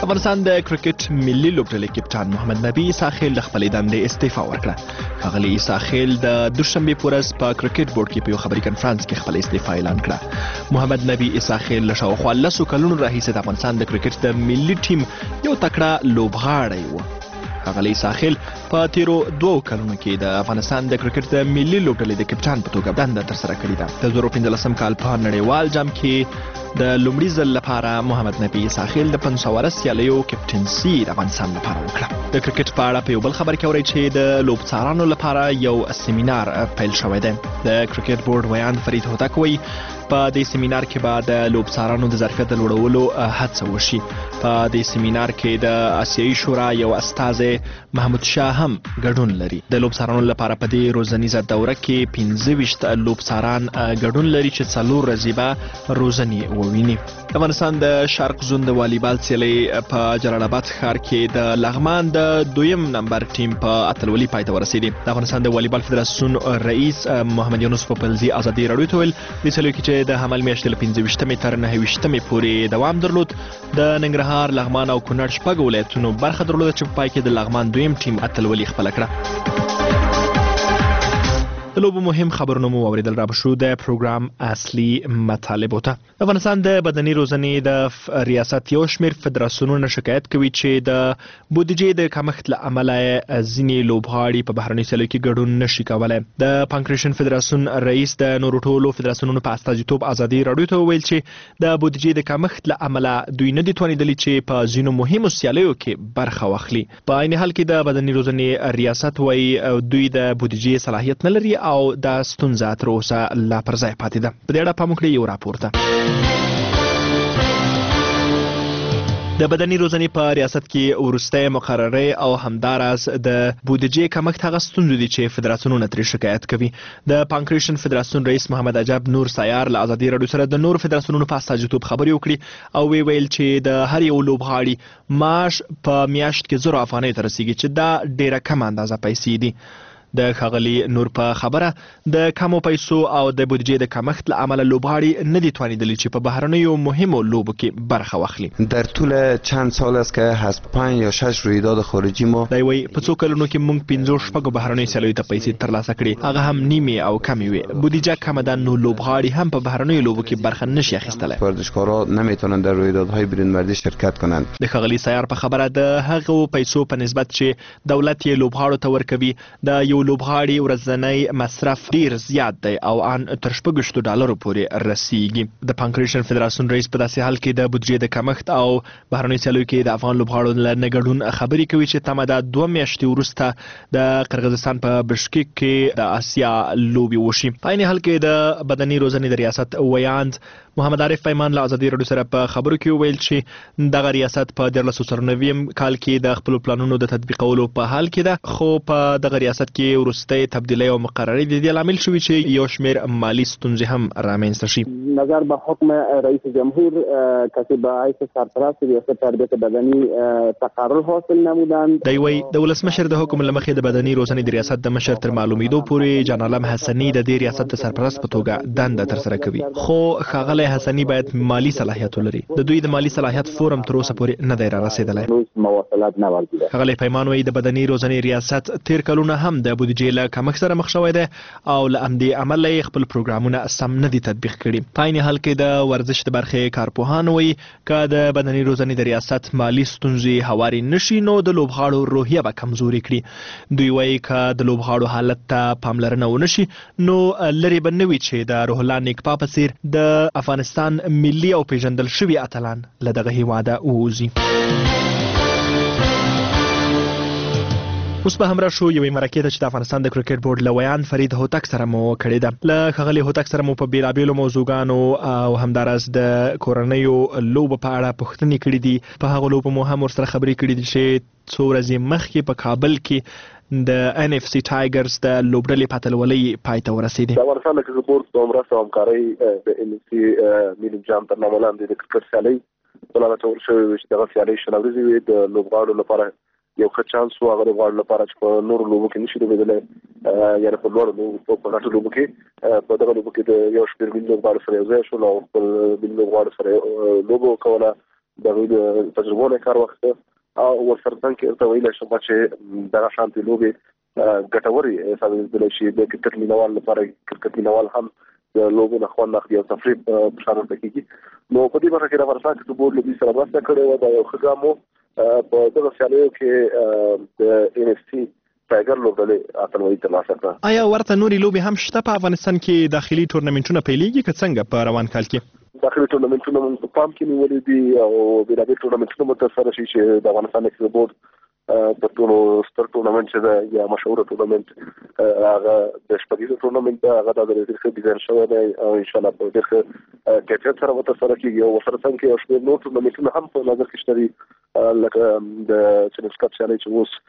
افغانستان د کرکټ ملي لوبډلې کپټان محمد نبی ساخیل د خپلې دندې استعفا ورکړه. ښاغلي ساخیل د دوشنبه په ورځ په کرکټ بورډ کې په یو خبري کنفرانس کې خپل استعفا اعلان کړه. محمد نبی ساخیل له شاوخوا 10 کلونو راهیسې د افغانستان د کرکټ د ملي ټیم یو تکړه لوبغاړی و. ښاغلي ساخیل په تیرو 2 کلونو کې د افغانستان د کرکټ د ملي لوبډلې د کپټان په توګه دنده ترسره کړې ده. د 2015 کال په نړیوال جام کې د لومړي ځل لپاره محمد نبی ساخیل د 500 سیالیو کپټنسي د افغانستان لپاره وکړه. د کرکټ په اړه په یو بل خبر کې اورئ چې د لوبڅارانو لپاره یو سیمینار پیل شوی دی. د کرکټ بورډ ویاند فرید هوتک وایي په دې سیمینار کې به د لوبڅارانو د ظرفیت د لوړولو هڅه وشي. په دې سیمینار کې د آسیایي شورا یو استازی محمود شاه هم ګډون لري. د لوبڅارانو لپاره په دې روزنیزه دوره کې 25 لوبڅاران ګډون لري چې 4 ورځې به روزنې وویني. افغانستان د شرق زون د والیبال سیالۍ په جلال آباد ښار کې د لغمان د 2م نمبر ټیم په اتلولي پای ته ورسېدی. د افغانستان د والیبال فدراسیون رئیس محمد یونس پوپلزي ازادي راډیو ته ویل د سیالیو کې چې د حمل میاشتې له 15 تر 29 پورې دوام درلود. د ننګرهار، لغمان او کونړ شپږ ولایتونو برخه درلوده چې په پای کې د لغمان 2م ټیم اتلولي خپله کړه. د لوبو مهم خبرونه مو اوریدل. را بشو د پروګرام اصلي مطالبو ته. افغانستان د بدني روزنې د ریاست یو شمېر فدراسیونونو شکایت کوي چې د بودیجې د کمښت له امله ځینې لوبغاړي په بهرنیو سیالیو کې ګډون نشي کولی. د پانکریشن فدراسیون رئیس د نورو ټولو فدراسیونونو په استازیتوب ازادي راډیو ته وویل چې د بودیجې د کمښت له امله دوی نه دي توانېدلي چې په ځینو مهمو سیالیو کې برخه واخلي. په عین حال کې د بدني روزنې ریاست وایي دوی د بودیجې صلاحیت نه لري او دا ستونزه تر اوسه لا پر ځای پاتې ده. په دې اړه پام وکړئ یو راپور ته. د بدني روزنې په ریاست کې وروستۍ مقررې او همداراز د بودیجې کمښت هغه ستونزې دي چې فدراسیونونه ترې شکایت کوي. د پانکریشن فدراسیون رئیس محمد عجب نور سیار له ازادي راډیو سره د نور فدراسیونونو په استازیتوب خبرې وکړي او ویل چې د هر یو لوبغاړي معاش په میاشت کې 1000 افغانۍ ته رسیږي چې دا ډیره کم اندازه پیسې دي. د ښاغلي نور په خبره د کمو پیسو او د بودیجې د کمښت له امله لوبغاړي نه دي توانېدلي چې په بهرنیو مهمو لوبو کې برخه واخلي. در طول چند سال است که از 5 یا 6 رویداد خارجی ما دی وایي په څو کلونو کې موږ 15 بهرنیو سیالیو ته پیسې ترلاسه کړې، هغه هم نیمې او کمې وې. بودیجه کمه ده نو لوبغاړي هم په بهرنیو لوبو کې برخه نشي اخیستلی. ورزشکارا نمیتونن در رویدادهای بیرونمردی شرکت کنند. د ښاغلي سیار په خبره د هغو پیسو په نسبت چې دولت یې لوبغاړو ته ورکوي د یو لوبغاړي ورځنی مصرف ډیر زیات دی او ان تر $60 پورې رسیږي. د پانکریشن فدراسیون رئیس په داسې حال کې د بودیجې د کمښت او بهرنیو سیالیو کې د افغان لوبغاړو له نه ګډون خبرې کوي چې تمه ده 2 میاشتې وروسته د قرغیزستان په بشکک کې د آسیا لوبې وشي. په عین حال کې د بدني روزنې د ریاست ویاند محمد عارف پیمان له ازادي راډیو سره په خبرو کې ویل چې دغه ریاست په 1994 کال کې د خپل پلانونو د تطبیقولو په حال کې ده، خو په دغه ریاست کې وروستۍ تبدیلی او مقررې د دې لامل شوي چې یو شمېر مالی ستونزې هم رامنځته شي. نظر به حکم رئیس جمهور کسی به حیث سرپرست ریاست تربیت بدنی تقرر حاصل نمودند. دی وایي د ولسمشر د حکم له مخې د بدني روزنې د ریاست د مشر تر معلومېدو پورې جان عالم حسني د دې ریاست د سرپرست په توګه دنده ترسره کوي، خو ښاغلی حسني باید مالی صلاحیت ولري. د دوی د مالی صلاحیت فورم تر اوسه پورې نه دی را رسېدلی. ښاغلی پیمان وایي د بدني روزنې ریاست تیر کلونه هم د بودیجې له کمښت سره مخ شوی دی او له همدې امله یې خپل پروګرامونه سم نه دي تطبیق کړي. په عین حال کې د ورزش د برخې کارپوهان وایي که د بدني روزنې د ریاست مالی ستونزې هواري نشي نو د لوبغاړو روحیه به کمزوري کړي. دوی وایي که د لوبغاړو حالت ته پاملرنه ونشي نو لرې به نه وي چې د روح الله نیکپا په څیر د افغانستان ملي او پیژندل شوي اتلان له دغه هیواده ووځي. اوس به هم راشو یوې مرکې ته چې د افغانستان د کرکټ بورډ له ویاند فرید هوتک سره مو کړې ده. له ښاغلي هوتک سره مو په بېلابېلو موضوعګانو او همداراز د کورنیو لوبو په اړه پوښتنې کړې دي. په هغو لوبو مو هم ورسره خبرې کړې دي چې څو ورځې مخکې په کابل کې د NFC ټایګرز د لوبډلې په اتلولۍ پای ته ورسېدې. د افغانستان د کرکټ بورډ په مرسته او همکارۍ د NFC ملي جام تر نامه لاندې د کرکټ سیالۍ پلان اچول شوی و چې دغه سیالۍ شل ورځې وي. د لوبغاړو لپاره یو ښه چانس و هغه لوبغاړو لپاره چې په نورو لوبو کې نشي لوبېدلی، یعنې په لوړو لوبو په غټو لوبو کې په دغه لوبو کې د یو شمېر ملي لوبغاړو سره یو ځای شول او خپل ملي لوبغاړو سره لوبه وکوله. د تجربو نه کار وخت او ورسره څنګه ته ویل شم چې دغه شانتي لوبي ګټوري ثابت شي د کرکټ مینوال لپاره. کرکټ مینوال هم د لوبو نه خوند اخلي او تفریح په شان تکیږي. نو په دې برخه کې د افغانستان فوټبال لوبي سره مرسته کړې و دا یو ښه ګام په دغه سیالیو کې د ان اف سي ټایګر لوبډلې اتلولي ترلاسه کړه. آیا ورته نوري لوبي هم شته په افغانستان کې داخلي تورنمنټونه پیلېږي که څنګه په روان کال کې؟ داخلي تورنمنټونه موږ په پام کې نیولې دي او بیلابیل تورنمنټونه مو ترسره شي چې د افغانستان کرکټ بورډ په ټولو ستر تورنمنټ چې دا یا مشهور تورنمنټ هغه د شپږیزه تورنمنټ هغه د ډېر ډیزاین شوی دی او ان شاء الله په ډېر کیفیت سره وته سره کیږي او سره څنګه یو شمېر نور تورنمنټونه هم په نظر کې شته دي لکه د چیمپیونز کپ سیالۍ چې اوس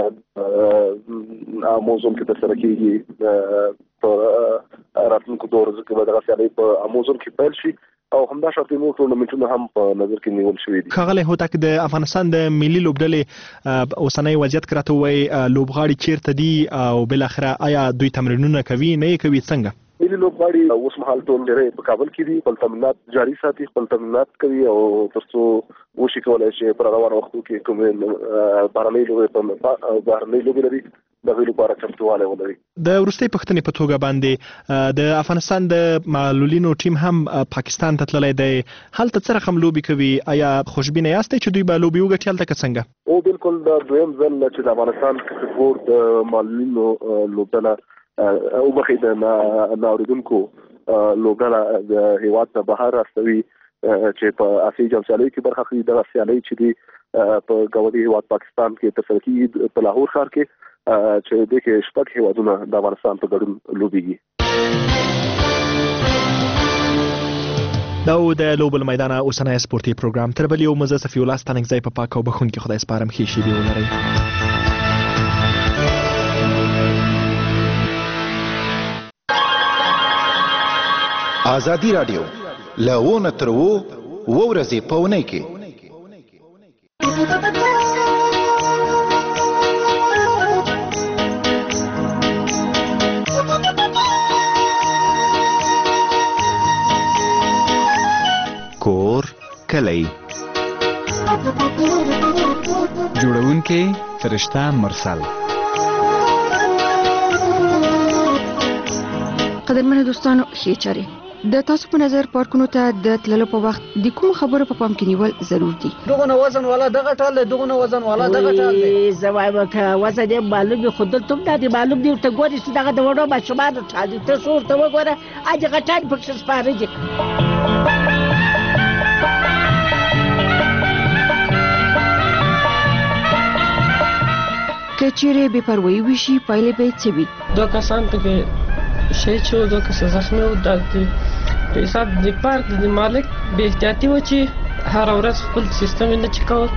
امازون کې ترسره کیږي په راتلونکو دور کې به دغه سیالۍ په امازون کې پیل شي او همدا شرطي نور ټورنمنټونه هم په نظر کې نیول شوي دي. ښاغلی هوتک د افغانستان د ملي لوبډلې اوسنۍ وضعیت کې راته ووایي لوبغاړي چیرته دي او بالاخره آیا دوی تمرینونه کوي نه یې کوي څنګه؟ ملي لوبغاړي اوس مهال ټول ډېری په کابل کې دي، خپل تمرینات جاري ساتي، خپل تمرینات کوي او تر څو وشي کولی چې په روانو وختو کې کومې بهرنۍ لوبې لري د هغوی لپاره چمتووالی ولري. د وروستۍ پوښتنې په توګه باندې د افغانستان د معلولینو ټیم هم پاکستان ته تللی دی، هلته څه رقم لوبې کوي؟ آیا خوشبینه یاستئ چې دوی به لوبې وګټي هلته که څنګه؟ او بالکل دا دویم ځل چې د افغانستان کرکټ بورډ د معلولینو لوبډله وبخښئ د نااورېدونکو لوبډله د هېواد نه بهر راستوي چې په آسیایي جام سیالیو کې برخه اخلي. دغه سیالۍ چې دي په ګاونډي هېواد پاکستان کې ترسره کېږي په لاهور ښار کې چې د کې شپږ هېوادونه د افغانستان په ګډون لوبېږي. دا د لوبو له میدانه اوسنی سپورتي پروګرام تر بل یو مزه صفي الله ستانکزی په پاک او بخښونکي خدای سپارم. ښې شېبې ولرئ. ازادي راډیو له ونه تر ورځې په اونۍ کې کور کلی جوړونکې فرشته مرسل. قدرمنو دوستانو ښې چارې د تاسو په نظر پارکونو ته د تللو په وخت د کوم خبرو په پام کې نیول ضرور دي؟ دغه وزن والا دغه ټال دی، دغه وزن والا دغه ټال دی. زوایم که وزن یې معلوم وي خو دلته هم دا دی معلوم دی ورته ګورې چې دغه د وړو ماشومانو ټال دی. ته څو ورته وګوره هغه غټان پکښې سپاره دي. که چیرې بې پروایي وشي پایلې به څه وي؟ دوه کسان پکې شهید شو، دوه کسه زخمي وو. د حساب د پارک د مالک بې احتیاطي وه چې هره ورځ خپل سیستم یې نه چک کول.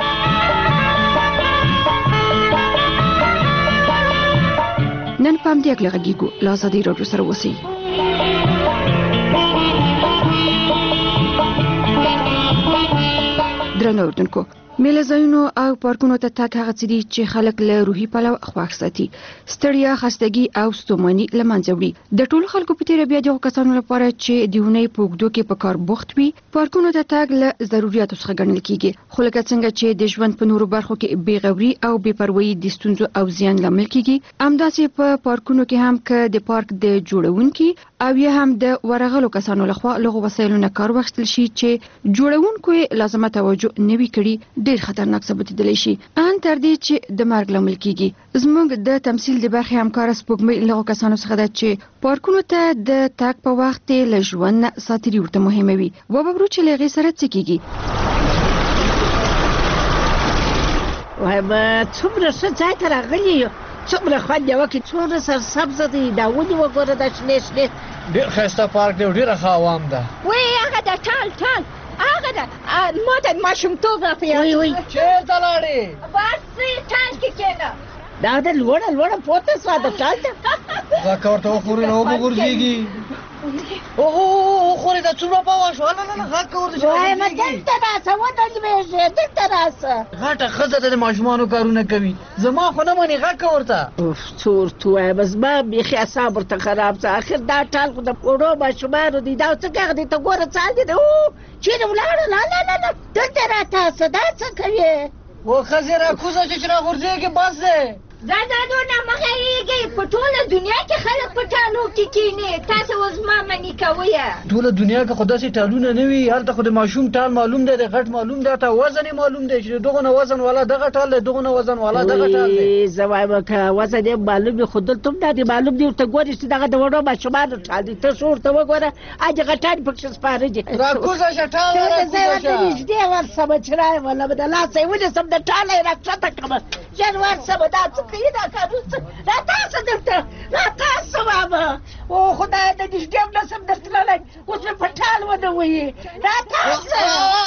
نن په همدې هکله غږیږو، له ازادي راډیو سره اوسئ. درنو اردوونکو، میله ځایونو او پارکونو ته تګ هغه څه دي چې خلک له روحي پلوه خوښ ساتي، ستړیا، خستګي او ستوماني له منځه وړي. د ټولو خلکو په تېره بیا دغو کسانو لپاره چې د اونۍ په اوږدو کې په کار بوخت وي پارکونو ته تګ له ضرورياتو څخه ګڼل کېږي. خو لکه څنګه چې د ژوند په نورو برخو کې بې غوري او بې پروایي د ستونزو او زیان لامل کېږي، همداسې په پارکونو کې هم که د پارک د جوړونکي او یا هم د ورغلو کسانو لخوا لغو وسایلو نه کار واخیستل شي چې جوړونکو یې لازمه توجه نه وي کړې، ډېر خطرناک ثابتېدلی شي، ان تر دې چې د مرګ لامل کېږي. زموږ د تمثیل د برخې همکاره سپوږمۍ له هغو کسانو څخه ده چې پارکونو ته د تګ په وخت یې له ژوند نه ساتیري ورته مهمه وي. وببرو چې له هغې سره څه کېږي. وایم څومره ښه ځای ته راغلي یو، څومره خوند یې وکړي، څومره سرسبزه دی، دا ونې وګوره دا شنې شنې. ډېر ښایسته پارک دی او ډېره ښه عوام ده. وایي هغه د ټال هغه ده ما ته ماشومتوب را په یاد. چېرته لاړې؟ بس ټال کې کېنه. دا د لوړه پورته سوه د ټال ته. ځکه ورته وخوري نو وبه غورځېږي. اوه خوري دا څومره پاوه شو نه غږ کوي وایم دلته راسه ودلږه دلته راسه غټه ښځه د ماشومانو کارونه کوي زما خو نه منې غږ کوه ورته څور تو وایم زما بیخي اعصاب ورته خراب څه اخر دا ټال خو د وړو ماشومانو دي دا څه کېږي ته ګوره څال دي چیرې ولاړه نه دلته راته دا څه کوي و ښځې راکوزه چې راغورځېږي بس دی دا نه مغایېږئ په ټوله دنیا کې خلک په ټالو کې کښېني تاسو اوس ما منې کوئ ټوله دنیا کې خو داسې ټالونه نه وي هلته خو د ماشوم ټال معلوم دی د غټ معلوم دی ته وزن یې معلوم دی چې دغونه وزن والا دغه ټال دی دغونه وزن والا دغه ټال دی زه وایم که وزن یې معلوم وي خو دلته هم دا دی معلوم دی ورته ګورې چې دغه د وړو ماشومانو ټال دی ته څو ورته وګوره اجې غټان پکښې سپاره دي راکوزه شه ټال زه ورته نږدې ورسمه چې رایم والله به د لاسه یې ونیسم د ټاله یې راکښته کړمه ژر ورسمه دا څه کوي دا کارونه راتاسه دلته راتاسه بابا او خدای د نږدې هم نسم درتللی اوس مې په ټال ونه وهي راتاسه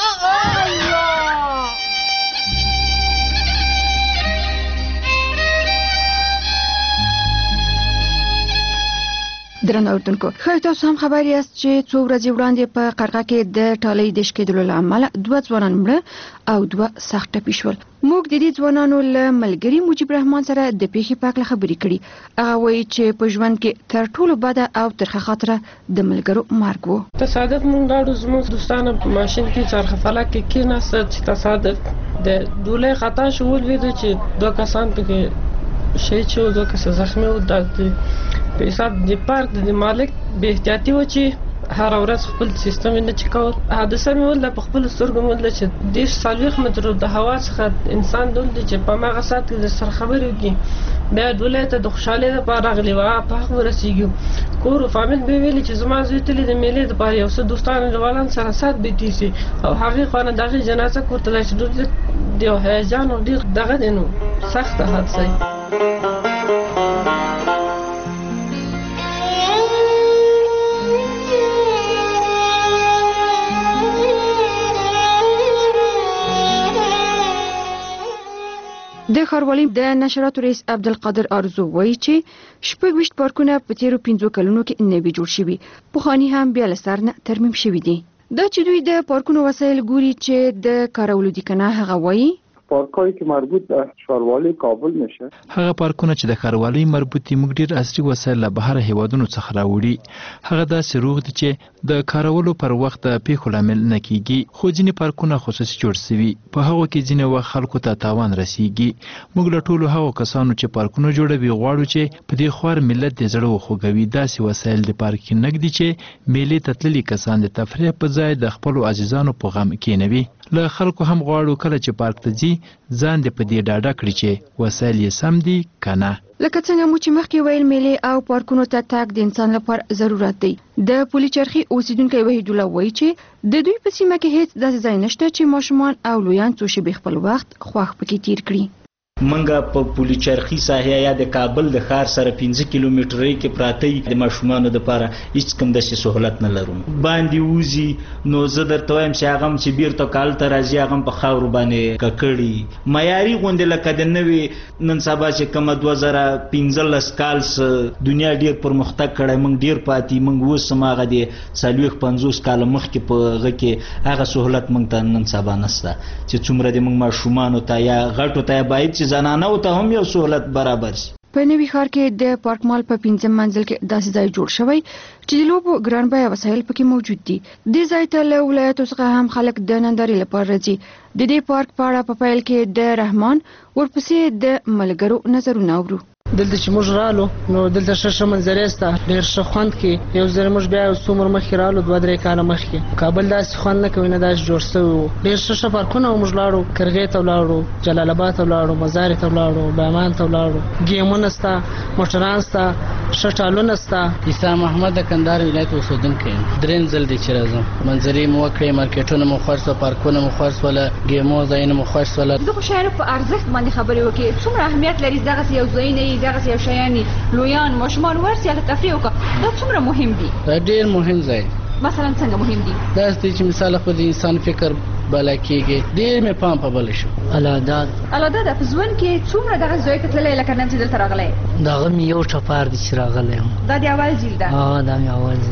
درنو اوریدونکو ښایي تاسو هم خبر یاست چې څو ورځې وړاندې په قرغه کې د ټالۍ د شکېدلو له امله 2 ځوانان مړه او 2 سخت ټپي شول. موږ د دې ځوانانو له ملګري مجيب رحمان سره د پیښې په اړه خبرې کړې. هغه وایي چې په ژوند کې تر ټولو بده او ترخه خاطره د ملګرو مرګ و. تصادف موږ لاړو زموږ دوستانو په ماشین کې څرخه فلک کې کېناستل چې تصادف د ډولۍ خطا شو ولوېده چې 2 کسان پکې شهید شو 2 کسان زخمي و. په حساب د پارک د مالک به احتیاطي و چې هر ورځ خپل سیستم نه چکاو. حادثه مې ول په خپل سترګو مول چې د 40 مترو د هوا څخه انسان دول چې په ماغه سات کې د سر خبرې وکي بیا ډولې ته د خوشاله لپاره راغلی و په هغه ورسېږو کور فامیل به ویلي چې زما زوی تللی د میلې د پاره یو څه دوستان روان سره سات بیتي سي او هغه خانه دغه جنازه کوته چې د هیجان او ډیر دغه دینو سخت حادثه. د ښاروالۍ د نشراتو رئیس عبدالقادر ارزو وایي چې 26 پارکونه په تیرو 5 کلونو کې نوي جوړ شوي پخواني هم بیا له سر نه ترمیم شوي دي. دا چې دوی د پارکونو وسایل ګوري چې د کارولو دي کنه هغه وایي پارکایی که مربوط به ښاروالۍ کابل میشه هغه پارکونه چې د ښاروالۍ مربوط دي موږ ډیر عصري وسایل له بهر هیوادونو څخه راوړي. هغه داسې روغ دي چې د کارولو پر وخت د پیښو لامل نه کیږي خو ځینې پارکونه خصوصي جوړ شوي په هغه کې ځینې وخت خلکو ته تاوان رسیږي. موږ له ټولو هغو کسانو چې پارکونه جوړوي غواړو چې په دې خوار ملت د زړه وخوږوي داسې وسایل د پارک نګدي چې میلې ته تللي کسان د تفریح په ځای د خپلو عزیزانو په غم کېنوي. له خلکو هم غواړو کله چې پارک ته ځي ځان دې په دې ډاډه کړي چې وسایل یې سم دي کنه. لکه څنګه مو چې مخکې ویل میلې او پارکونو ته تګ د انسان لپاره ضرورت دی. د پولي چرخي اوسیدونکو وحید الله وایي چې د دوی په سیمه کې هیڅ داسې ځای نشته چې ماشومان او لویان څو شېبې خپل وخت خوښ پکې تیر کړي. منګه په پولي چرخي ساحه یا د کابل د ښار سره 15 کیلومترۍ کې پراته د ماشومانو لپاره هیڅ کوم داسې سہولت نه لرو. باندې وزي نو زه درته وایم چې هغه چې بیرته کال ته راځي هغه په خاورو باندې ککړي معیاري غونډې لکه د نوې نن سبا چې کومه 2015 کال دنیا ډیر پرمختګ کړی موږ ډیر پاتې موږ اوس هغه د 50 کال مخکې په هغه کې هغه سہولت موږ ته نن سبا نشته چې څومره د موږ ماشومانو ته یا غټو ته باید چې زنانه ته هم یو سہولت برابر شي. په نوي ښار کې د پارک مال په 5 منزل کې داسې ځای جوړ شوی چې د لوبو ګران بیه وسایل پکې موجود دي. د ځای ته له ولایتو څخه هم خلک د نندارې لپاره راځي. د دې پارک په اړه په پیل کې د رحمان ورپسې د ملګرو نظرونه اورو. دلته چې موږ رالو نو دلته ښه منظرې سته ډېر ښه خوند کې یو ځل موږ بیا څو عمر مخکې رالو 2-3 کاله مخکې کابل داسې خوند نه کوي نه داسې جوړ شوی و ډېر ښه پارکونه موږ لاړو کرغې ته ولاړو جلال آباد ته ولاړو مزار ته ولاړو بامان ته ولاړو ګیمونه سته موټران سته ښه ټالونه سته. عیسی محمد د کندهار ولایت اوسېدونکی یم. درېیم ځل دی چې راځم منظرې مو وکړې مارکیټونه مو خوښ شول پارکونه مو خوښ شول ګیمو ځایونه مو خوښ شول. زه خو شاید په ارزښت باندې خبرې وکړې څومره اهمیت لري دغسې یو ځای نه دغسې یو شیان لویان ماشومان ورسي هغه تفریح وکړه دا څومره مهم دي. دا ډېر مهم ځای مثلا څنګه مهم دي دا چې مثال خو د انسان فکر بالا کېږي ډېر مې پام په بل شو. الاداد په ژوند کې څومره دغه ځای ته تللی لکه نن چې دلته راغلی دغه مې یو ټپار دی چې راغلی یم. دا د اول ځل ده دا مې اول ځل.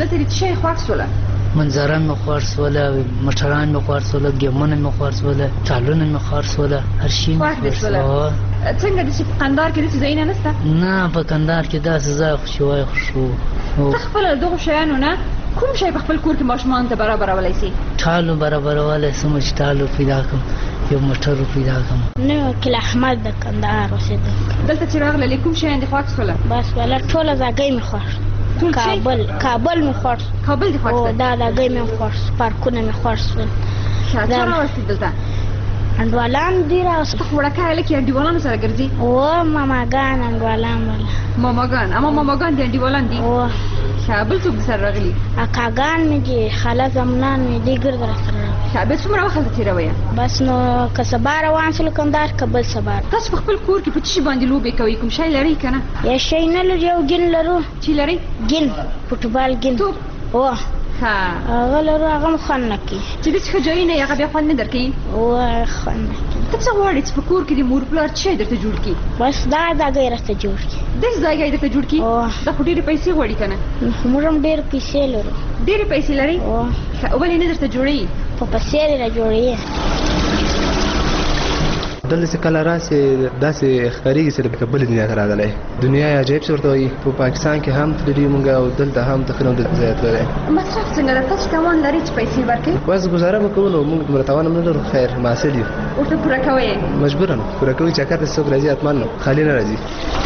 دلته دې څه شی خوښ سوله؟ منظران مې خوښ سوله، موټران مې خوښ سوله، ګیمونه مې خوښ سوله، ټالونه مې خوښ سوله، هر شي مې خوښ سوله. څنګه داسې په قندهار کې داسې ځایونه نشته؟ نه، په قندهار کې داسې ځای خو چې وایي خوشو. ته خپله دغو شیانو نه کوم شی په خپل کور کې ماشومانو ته برابرولی سي؟ ټالو برابرولی سم چې ټالو پیدا کړم، یو موټر پیدا کړم. نه وکیل احمد د کندهار اوسېدونکی. دلته چې راغللې کوم شیان دې خوښ سوله؟ بس والا ټوله ځاګۍ مې خوښ. کابل مې خوښ. کابل دې خوښ؟ دا ځاګۍ مې خوښ، پارکونه مې خوښ سول. څه راوستې دلته؟ انډوالان دي راوستل. ته خو وړکه هلک یې انډیوالانو سره ګرځي؟ ماماګان انډوالان ولا ماماګان؟ اما ماماګان دي انډیوالان دي؟ بل څوک سره راغلي؟ اکاګان مې دي، خاله زمنان مې دي، ګرد را سره راغلي. بیا څومره وخت دلته تېروئ؟ بس نو که سبا روان شولو کندهار که بل سبا. تاسو په خپل کور کې په څه شي باندې لوبې کوئ؟ کوم شی لرئ که نه؟ یا شی نه لرو، یو ګین لرو. چې لرئ؟ ګین، فوټبال ګین. توپ؟ هغه لرو، هغه هم خوند نه کوي. چې داسې ښه ځایونه یې هغه بیا خوند نه درکوي؟ خوند نه کوي. ته څه غواړې چې په کور کې د مور پلار څه شی درته جوړ کړي؟ بس دا ځاګۍ راته جوړ کړي. داسې ځاګۍ درته جوړ کړي؟ دا خو ډېرې پیسې غواړي که نه؟ موږ هم ډېرې پیسې لرو. ډېرې پیسې لرئ؟ ولې نه درته جوړوي؟ په پیسې دې را جوړوي. دلته چې کله راسې داسې ښکارېږي چې لکه بلې دنیا ته راغلی. دنیا یې عجایب څه ورته وایي. په پاکستان کې هم تللي موږ او دلته هم تقریبا د ځای تللی. مصرف څنګه ده؟ تاسو توان لرئ چې پیسې ورکړئ؟ بس ګزاره به کوو، نو موږ دومره توان هم نه لرو. خیر محصل یو، ورته پوره کوئ؟ مجبوراً پوره کوي. چکر ته څوک راځي حتما نو خالي نه راځي.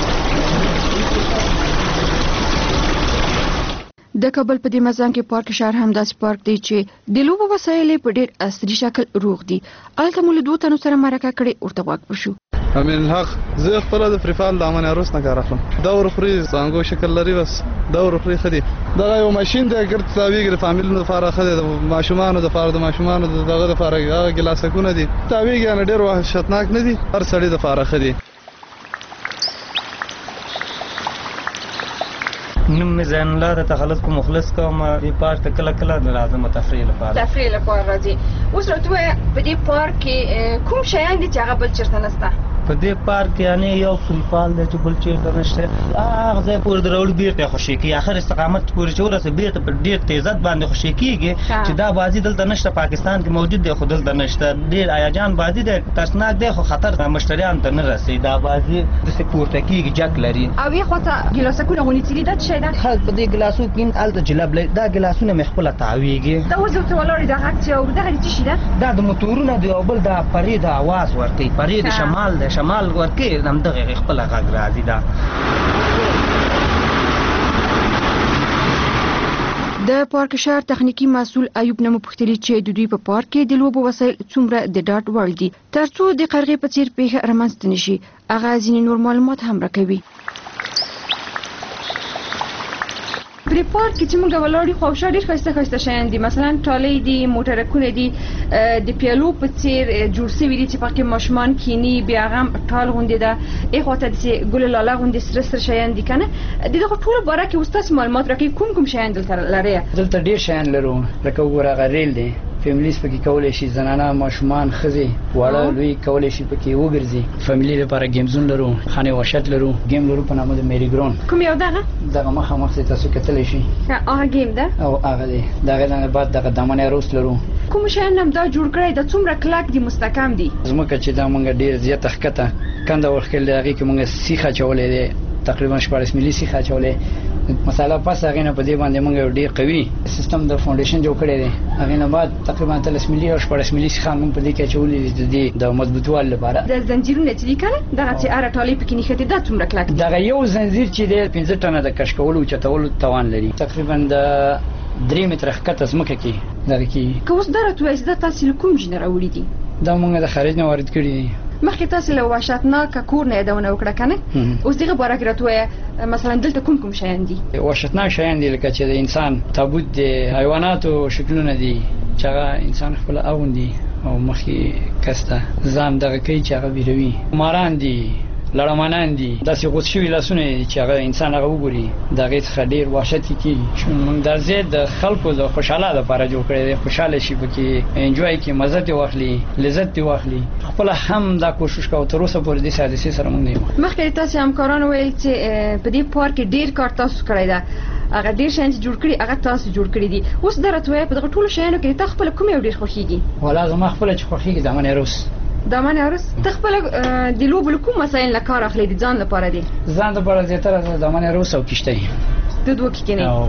د کابل په دې مزان کې پارک شهر هم داسې پارک دی چې د لوبو وسایل په ډېر عصري شکل روغ دي. هلته مو له دوه تنو سره مرکه کړې، ورته غوږ وشو. امین الحق، زه خپله د فریفال د امان عروس نه کار اخلم. دا ورخوري څانګو شکل لري، بس دا ورخوري ښه دي. دغه یو ماشین دی، ګرد تاویږي، د فامیلونو دپاره ښه دی، د ماشومانو دپاره دغه دپاره هغه ګلاسکونه دي تاویږي، یعنې ډېر وحشتناک نه دي، هر سړي دپاره ښه دي. نوم مې زین الله د تخلص کو مخلص کوم. دې پارک ته کله کله راځم تفریح لپاره. تفریح لپاره راځي. اوس راته ووایه په دې پارک کې کوم شیان دي چې هغه بل چېرته نشته؟ په دې پارک کې یعنې یو فریفال دی چې بل چېرته نشته. هغه ځای پورې دروړ بېرته خوشې کېږي، آخر استقامت پورې چې ورسې بېرته په ډېر تیزت باندې خوشې کېږي چې دا بازي دلته نشته. پاکستان کې موجود دی خو دلته نشته. ډېر هیجان بازي دی، ترسناک دی، خو خطر مشتریانو ته نه رسي. دا بازي داسې پورته کېږي، جک لري. او یې خواته ګیلاسکونه غونیڅلي دا څه شی ده؟ په دې ګلاسو کې هلته جلب لري. دا ګلاسونه مې خپله تاویږي. دا اوس ورته ولاړ دي، دا غږ چې اوري دغه څه شي ده؟ دا د موټورونه دی او بل دا پرې د اواز ورکوي. پرې د شمال دی، شمال ورکوي، همدغه خپله غږ راځي. دا د پارک شهر تخنیکی مسؤل ایوب نه مپوښتلي چې د دوی په پارک کې د لوبو وسایل څومره د ډاډ وړ دي ترڅو د قرغې په څیر پیښه رامنځته نشي. هغه ځینې نور معلومات هم راکوي. په دې پارک کې چې موږ ولاړ یو، خو شا ډېر ښایسته ښایسته شیان دي، مثلا ټالۍ دي، موټرکونه دي، د پیالو په څیر جوړ سوي دي چې پکې ماشومان کیني، بیا هغه هم ټال غوندې ده، ایخواته داسې ګل لاله غوندې سره سره شیان دي که نه. د دغو ټولو باره کې اوس تاسې معلومات راکوي، کوم کوم شیان دلته لرئ؟ دلته ډېر شیان لرو، لکه وګوره هغه ریل دی، فیملیز پکې کولی شي، زنانه، ماشومان، ښځې، واړه، لوی کولی شي پکې وګرځي. فیملي لپاره ګیمزون لرو، خانې وحشت لرو، ګیم لرو په نامه د میری ګراون. کوم یو دغه؟ دغه مخامخ چې تاسو کتلی شي هغه ګیم ده؟ او هغه دی. د هغې نه بعد دغه دامن عروس لرو. کوم شیان هم دا جوړ کړی ده؟ څومره کلک دي، مستحکم دي؟ ځمکه چې دا موږ ډېر زیاته ښکته کنده ورښکلې، د هغې کې موږ سیخ اچولی دی، تقریبا 14 ملي سیخ اچولی. مساله پس هغې نه په دې باندې موږ یو ډېر قوي سیستم د فاونډیشن جوړ کړی دی. هغې نه بعد تقریبا 13 ملي او 14 ملي سیخان موږ په دې کې اچولي دي د دې د مضبوطوالي لپاره. د زنجیرونه چې دي که نه، دغه چې هره ټالۍ پکې نښتې، دا څومره کلک دي؟ دغه یو زنځیر چې دی 15 ټنه د کش کولو او چتولو توان لري. تقریبا د 3 متره ښکته ځمکه کې دغه کېږي. که اوس دا راته ووایاست دا تاسې له کوم ځای نه راوړي دي؟ دا موږ د خارج نه وارد کړي دي. مخکې تاسې له وحشتناکه کور نه یادونه وکړه که نه؟ اوس دغه باره کې راته ووایه مثلا دلته کوم کوم شیان دي؟ وحشتناک شیان دي لکه چې د انسان تابوت دی، حیواناتو شکلونه دي چې هغه انسان خپله اغوندي او مخکې کس ته ځان دغه کوي چې هغه بیروي. ماران دي، لړمانان دي، داسې غوڅ شوي لاسونه چې هغه انسان هغه وګوري د هغې څخه ډېر وحشت یې کېږي. موږ دا ځای د خلکو د خوشحاله دپاره جوړ کړی دی، خوشحاله شي پکې، انجوای کړي، مزه ترې واخلي، لذت ترې واخلي. خپله هم دا کوشش کوو، تر اوسه پورې داسې حادثې سره موږ نه یو. مخکې تاسې همکارانو ویل چې په دې پارک کې ډېر کار تاسو کړی ده، هغه ډیر شیان چې جوړ کړي هغه تاسو جوړ کړي دي. اوس درته وایي په دغه ټولو شیانو کې تا خپل کوم یو ډیر خوښیږي؟ ولا زما خپل چې خوښیږي دامن عروس. دامن عروس ته خپل د لوبو کوم مسایل نه کار اخلي دي ځان لپاره دي؟ ځان لپاره زیاتره دامن عروس او کشته د دوه کې نه.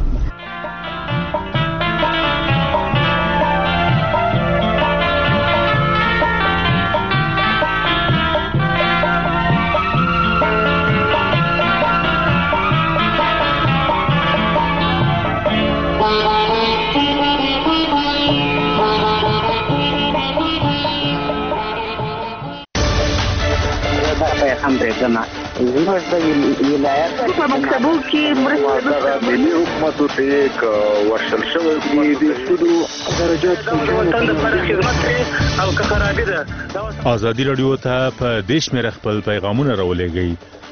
زموږ د ولایت په مکتبو کې ملي حکومت ته یک ورشل شوی دی د سودو درجات وطن لپاره خدمت او خرابې ده. ازادي رادیو ته په دیش مې خپل پیغامونه راولېږئ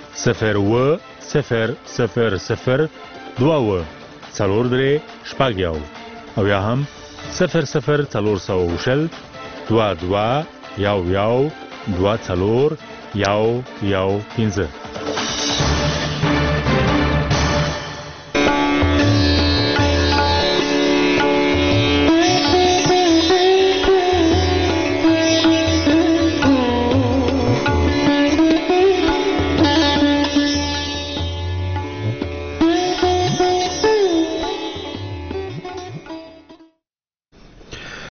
01000 څلور شپږ یو او یا هم 00400 22 یو 2 څلور 115.